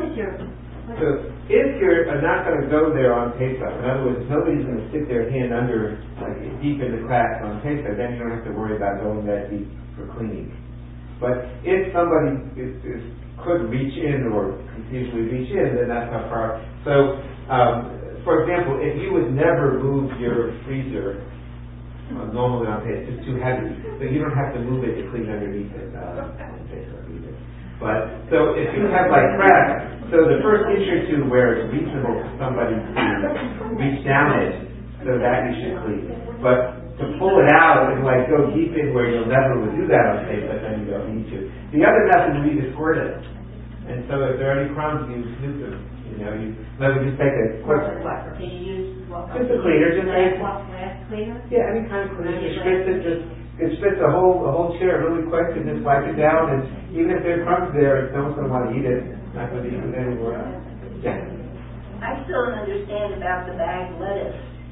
if you're not going to go there on Pesach, in other words, if nobody's going to stick their hand under, like, deep in the cracks on Pesach, then you don't have to worry about going that deep for cleaning. But if somebody could reach in or could usually reach in, then that's how far. So, for example, if you would never move your freezer normally on Pesach, it's just too heavy, then you don't have to move it to clean underneath it on Pesach either. But, so if you have like cracks, so the first inch or two where it's reasonable for somebody to reach down it, so that you should clean. But to pull it out and like go deep in where you'll never would do that on Pesach, then you don't need to. The other method would be to squirt it. And so if there are any crumbs, you snoop them. Let me just take a quick. What? Can you use what? Just a cleaner, just glass cleaner? Yeah, any kind of cleaner. You spritz it, just spritz a whole chair really quick and just wipe it down. And even if there are crumbs there, no one's going to want to eat it. Not going to eat it anymore. Yeah. I still don't understand about the bagged lettuce.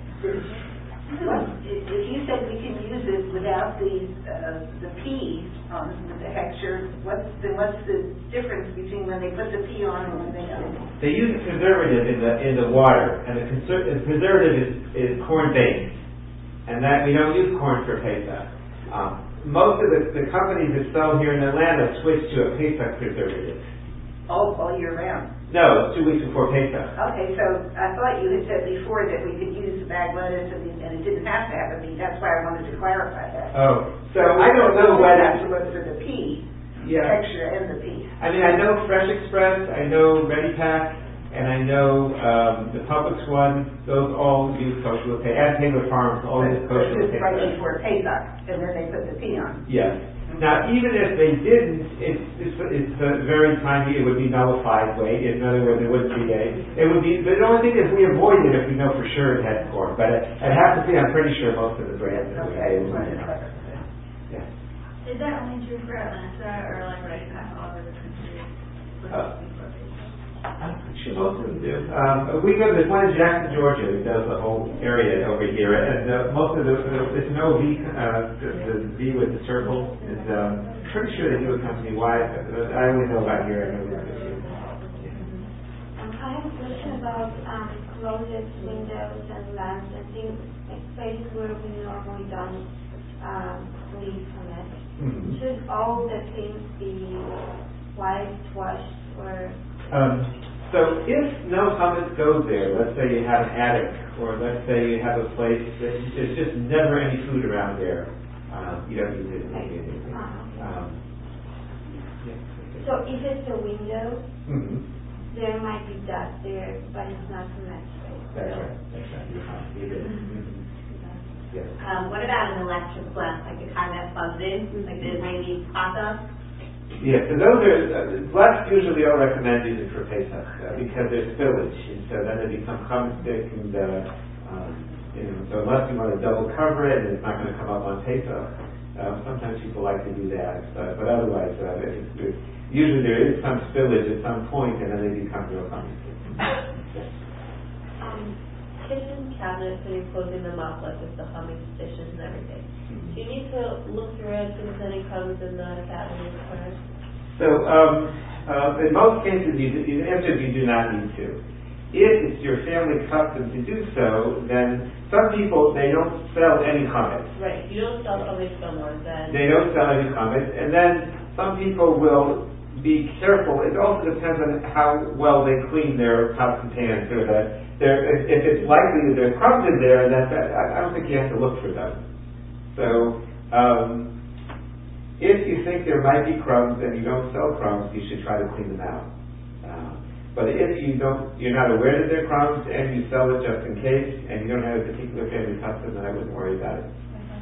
If you said we can use it without the peas on the hechsher, what's the difference between when they put the pea on and when they don't? They use a preservative in the water, and the preservative is corn based, and that we don't use corn for Pesach. Most of the companies that sell here in Atlanta switch to a Pesach preservative. All year round? No, 2 weeks before Pesach. Okay, so I thought you had said before that we could use the bagged lettuce and it didn't have to have a pea. That's why I wanted to clarify that. Oh, so I don't know whether whether to look for the pea, yeah. texture and the pea. I mean, I know Fresh Express, I know Ready Pack, and I know the Publix one. Those all use kosher LePesach. And Taylor Farms all use kosher LePesach. Right before Pesach, and then they put the pea on. Yes. Now, even if they didn't, it's a very tiny. It would be nullified weight. In other words, it wouldn't be It would be. The only thing is we avoid it if we know for sure it had corn. But I'd have to say I'm pretty sure most of the brands. Okay. Yeah. Is that only true for Atlanta or like Ready Pack all over the country? I'm sure most of them do. There's one in Jackson, Georgia, who does the whole area over here, and most of it's an OV, the V with the circle. Is pretty sure they do it company-wide, but I only know about here. I know this here. I have a question about closets, windows, and lamps, and things, like spaces where we normally don't leave from it. Mm-hmm. Should all the things be wiped, washed, or... So if no hummus goes there, let's say you have an attic, or let's say you have a place that there's just never any food around there, you don't need to make anything. So if it's a window, mm-hmm. there might be dust there, but it's not from that space. That's right. You're fine. Mm-hmm. Yes. What about an electric lamp, like the kind that plugs in, like the Israeli Pata? Yeah, so those are, blacks usually don't recommend using for Pesach because there's spillage, and so then they become stick, and so unless you want to double cover it and it's not going to come up on Pesach, sometimes people like to do that, but otherwise, usually there is some spillage at some point, and then they become real stick. Kitchen cabinets, when you're closing them up, like with the humming dishes and everything, do you need to look through it if any comes in the cabinet first? So, in most cases, the answer is you do not need to. if it's your family custom to do so, then some people, they don't sell any chametz. Right, you don't sell chametz somewhere, then. They don't sell any chametz, and then some people will be careful. It also depends on how well they clean their pots and pans, or that if it's likely that there's crumbs in there, I don't think you have to look for them. So, if you think there might be crumbs and you don't sell crumbs, you should try to clean them out. But if you're not aware that there are crumbs and you sell it just in case, and you don't have a particular family custom, then I wouldn't worry about it.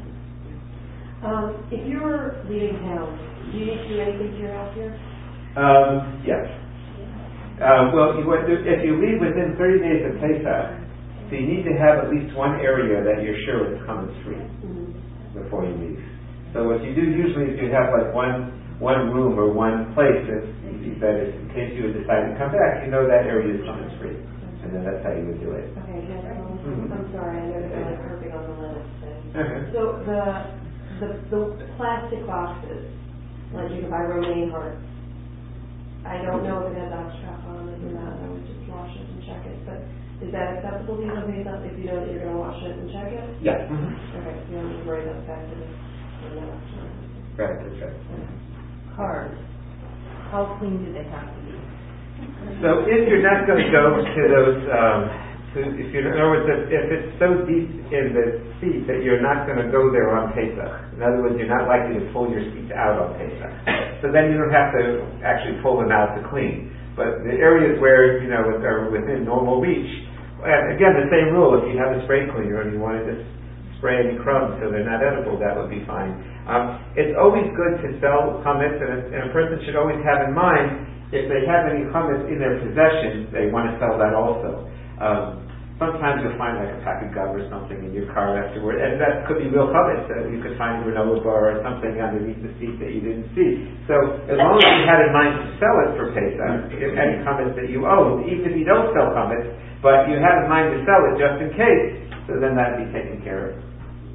If you were leaving town, do you need to do anything to your house here? Yes. Well, if you leave within 30 days of Pesach, so you need to have at least one area that you're sure is chametz free before you leave. So what you do usually is you have like one room or one place that in case you would decide to come back, you know that area is chametz free, and then that's how you would do it. Okay, I'm sorry, I know that I'm harping on the lettuce thing. Okay. So the plastic boxes, like you can buy romaine hearts. I don't know if it has oxtrap on it or not. I would just wash it and check it. But is that acceptable to you on Pesach if you know that you're going to wash it and check it? Yeah. Okay, so you don't need to worry about the fact that it's Right, that's right. Cars, how clean do they have to be? So if you're not going to go to those, in other words, if it's so deep in the seat that you're not going to go there on Pesach, in other words, you're not likely to pull your seats out on Pesach, so then you don't have to actually pull them out to clean. But the areas where, are within normal reach, and again, the same rule, if you have a spray cleaner and you want to just spray any crumbs so they're not edible, that would be fine. It's always good to sell chametz, and a person should always have in mind, if they have any chametz in their possession, they want to sell that also. Sometimes you'll find like a pack of gum or something in your car afterward, and that could be real chametz. You could find a granola bar or something underneath the seat that you didn't see. So as long as you had in mind to sell it for Pesach, any chametz that you own, even if you don't sell chametz, but you have in mind to sell it just in case, so then that would be taken care of.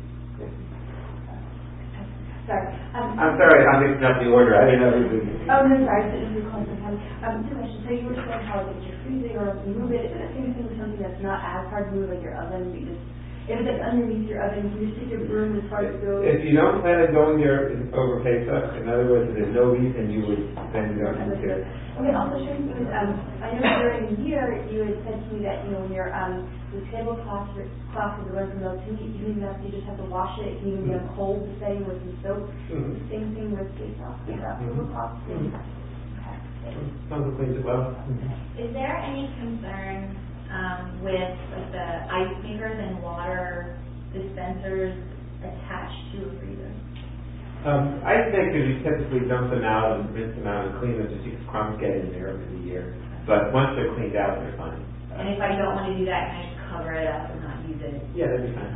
Sorry. I'm sorry, I'm mixing up the order. I didn't know who. Oh, no, sorry. I didn't recall sometimes. Two questions. So you were saying how if you're freezing or if you move it, isn't it same thing with something that's not as hard to move, like your oven? If it's like underneath your oven, can you stick your broom as far as it goes? If you don't plan on going there over Pesach, in other words, there's no reason you would then go to there. Okay, also sharing with, I know during the year you had said to me that, when your the tablecloth is going from milk to meat, you just have to wash it. It can even be on cold to say with some soap. Same thing with Pesach. Tablecloth. Sounds cleans it well. Is there any concern with the ice makers and water dispensers attached to a freezer? Ice makers, you typically dump them out and rinse them out and clean them just because crumbs get in there over the year. But once they're cleaned out, they're fine. And if I don't want to do that, can I just cover it up and not use it? Yeah, that'd be fine.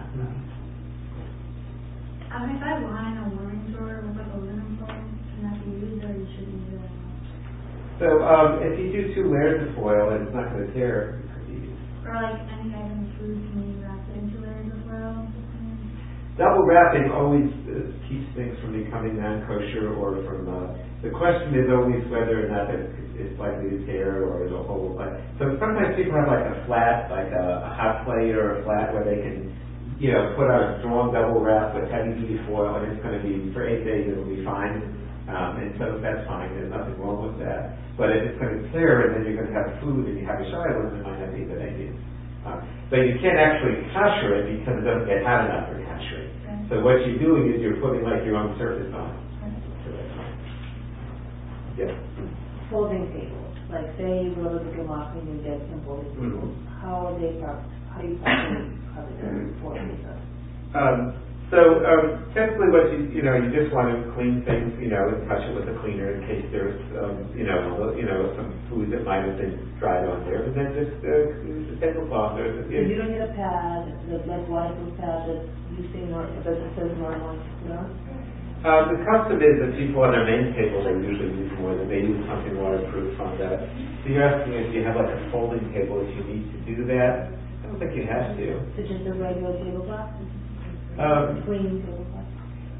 If I line a warming drawer with like a linen foil, can that be used or you shouldn't use it? So if you do 2 layers of foil and it's not going to tear, it could be used. Or like any item of food, can you wrap it in 2 layers of foil? Double wrapping always keeps things from becoming non-kosher, or from the question is always whether or not it's likely to tear or it'll hold. So sometimes people have like a flat, like a hot plate or a flat where they can, put on a strong double wrap with heavy duty foil, and it's going to be, for 8 days it'll be fine. And so that's fine, there's nothing wrong with that. But if it's going to tear and then you're going to have food and you have a shiloh, it might not be a good idea. But you can't actually kasher it because it doesn't get hot enough for kashering. So what you're doing is you're putting like your own surface on it. So that's fine. Yeah. Folding tables, like say you go to the Gilmocking and get some folding tables, how do you properly cover them for Pesach? Typically what you just want to clean things, and touch it with a cleaner in case there's, some food that might have been dried on there, and then just use the tablecloth. So you don't need a pad, like waterproof pad that you say that says normal, The custom is that people on their main table, they usually use more than they use something waterproof on that. So you're asking if you have like a folding table, if you need to do that. I don't think you have to. So just a regular tablecloth? Clean tablecloth?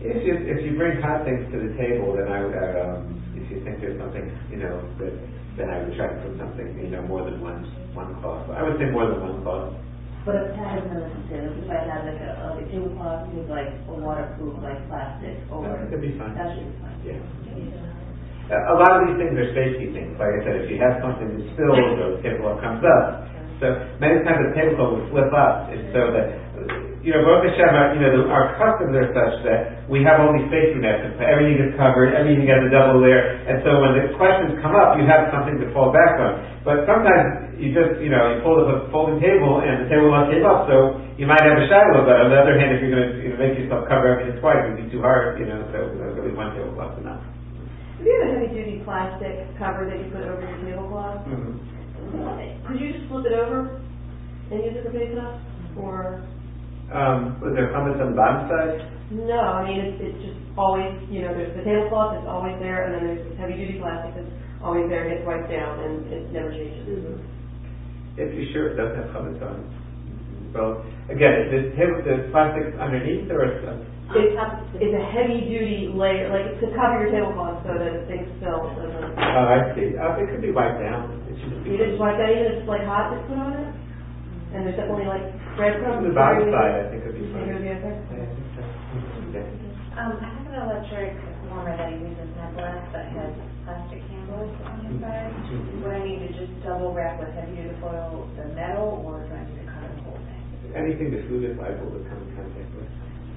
If you bring hot things to the table, then I would, if you think there's something, then I would try to put something, more than one cloth. I would say more than one cloth. But if I have if I had like a tablecloth with like a waterproof like plastic or that could be fine. That should be fine. Yeah. A lot of these things are safety things. Like I said, if you have something that spills or the tablecloth comes up, so many times the tablecloth will flip up, and so that. Baruch Hashem, our customs are such that we have all these safety nets, and so everything is covered, everything has a double layer, and so when the questions come up, you have something to fall back on. But sometimes you just, you fold up a folding table, and the table will not came up, so you might have a shadow, but on the other hand, if you're going to make yourself cover everything twice, it would be too hard, so really one tablecloth enough. If you have a heavy-duty plastic cover that you put over your tablecloth, could you just flip it over and use it for Pesach, or... Was there comments on the bottom side? No, I mean, it's just always, there's the tablecloth that's always there, and then there's this heavy-duty plastic that's always there, gets wiped down, and it never changes. If you're sure it doesn't have comments on it. Well, again, is the plastic underneath, or it's a heavy-duty layer, like to cover your tablecloth so that things spill. Oh, I see. It could be wiped down. You just wipe that, even if it's like hot that's put on it? And there's definitely like breadcrumbs. The bottom side, I think, would be fine. I have an electric warmer that I use as my blast that has plastic handles on the side. Would I need to just double wrap with heavy-duty foil the metal, or do I need to cover the whole thing? Anything the food is liable to come in contact with.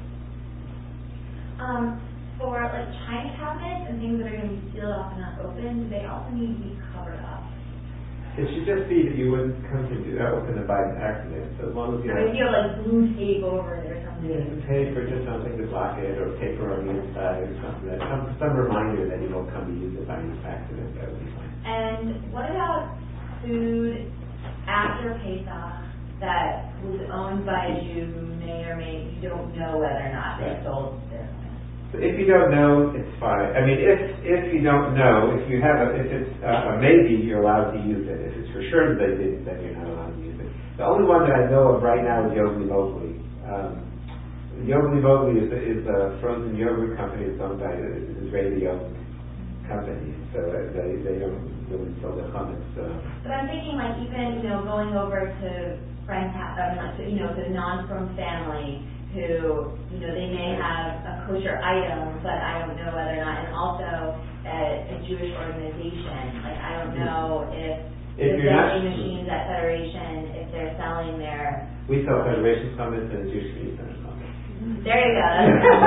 For like china cabinets and things that are going to be sealed off and not open, they also need to be covered up. It should just be that you wouldn't come to open it by accident. So as long as you have... you have like blue tape over it or something. Yeah, some tape or just something to block it, or paper on the inside or something. Some reminder that you don't come to use it by accident. That would be fine. And what about food after Pesach that was owned by a Jew who may or may, you don't know whether or not they sold their land? So if you don't know, it's fine. I mean, if you don't know, if it's a maybe, you're allowed to use it. If it's for sure that they did, then you're not allowed to use it. The only one that I know of right now is Yogli Mowgli. Yogli Mowgli is a frozen yogurt company. It's owned by an Israeli-owned company, so they don't really sell their chametz. But I'm thinking, like, even going over to friends' house, to the non-from family who they may have a kosher item, but I don't know whether or not, and also a Jewish organization. Like, I don't know if the vending machines at Federation, if they're selling their... We sell Federation chametz and Jewish Community Center chametz. There you go.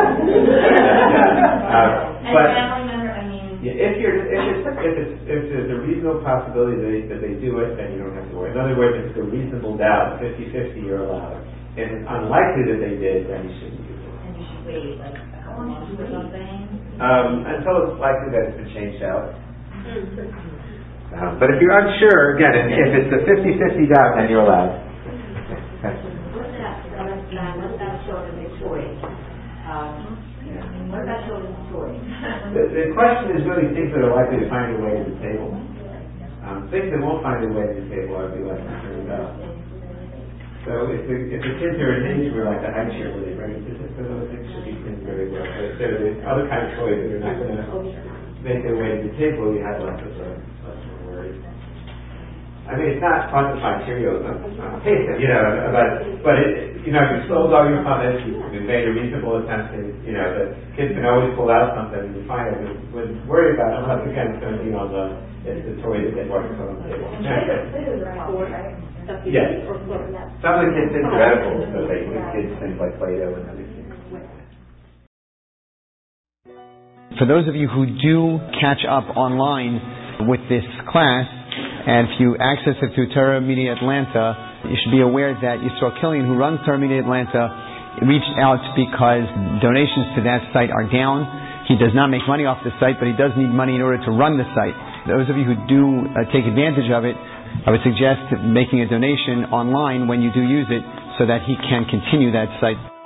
And but, family member, I mean... Yeah, if there's a reasonable possibility that they do it, then you don't have to worry. In other words, if it's a reasonable doubt, 50-50, you're allowed. If it's unlikely that they did, then you shouldn't do it. And you should wait like a couple months or something? Until it's likely that it's been changed out. But if you're unsure, again, if it's a 50-50 doubt, then you're allowed. What about children's toys? What about children's toys? The question is really things that are likely to find their way to the table. Things that won't find their way to the table, I'd be less concerned about. So if the kids are in age where like the high chair where they bring it to so those things should be cleaned very well. But if there are other kind of toys that are not going to make their way to the table, you have less more worry. I mean, it's not fun to find Cheerios on Pesach, but you sold all your chametz, you made a reasonable attempt to, the kids can always pull out something and you find it. Wouldn't worry about it unless again it's going to be on the toy that they want to put on the table. Yes. Some of the kids things are edible, so they give kids things like Play-Doh and other things. For those of you who do catch up online with this class, and if you access it through Torah Media Atlanta, you should be aware that Yisrael Killian, who runs Torah Media Atlanta, reached out because donations to that site are down. He does not make money off the site, but he does need money in order to run the site. Those of you who do take advantage of it, I would suggest making a donation online when you do use it so that he can continue that site.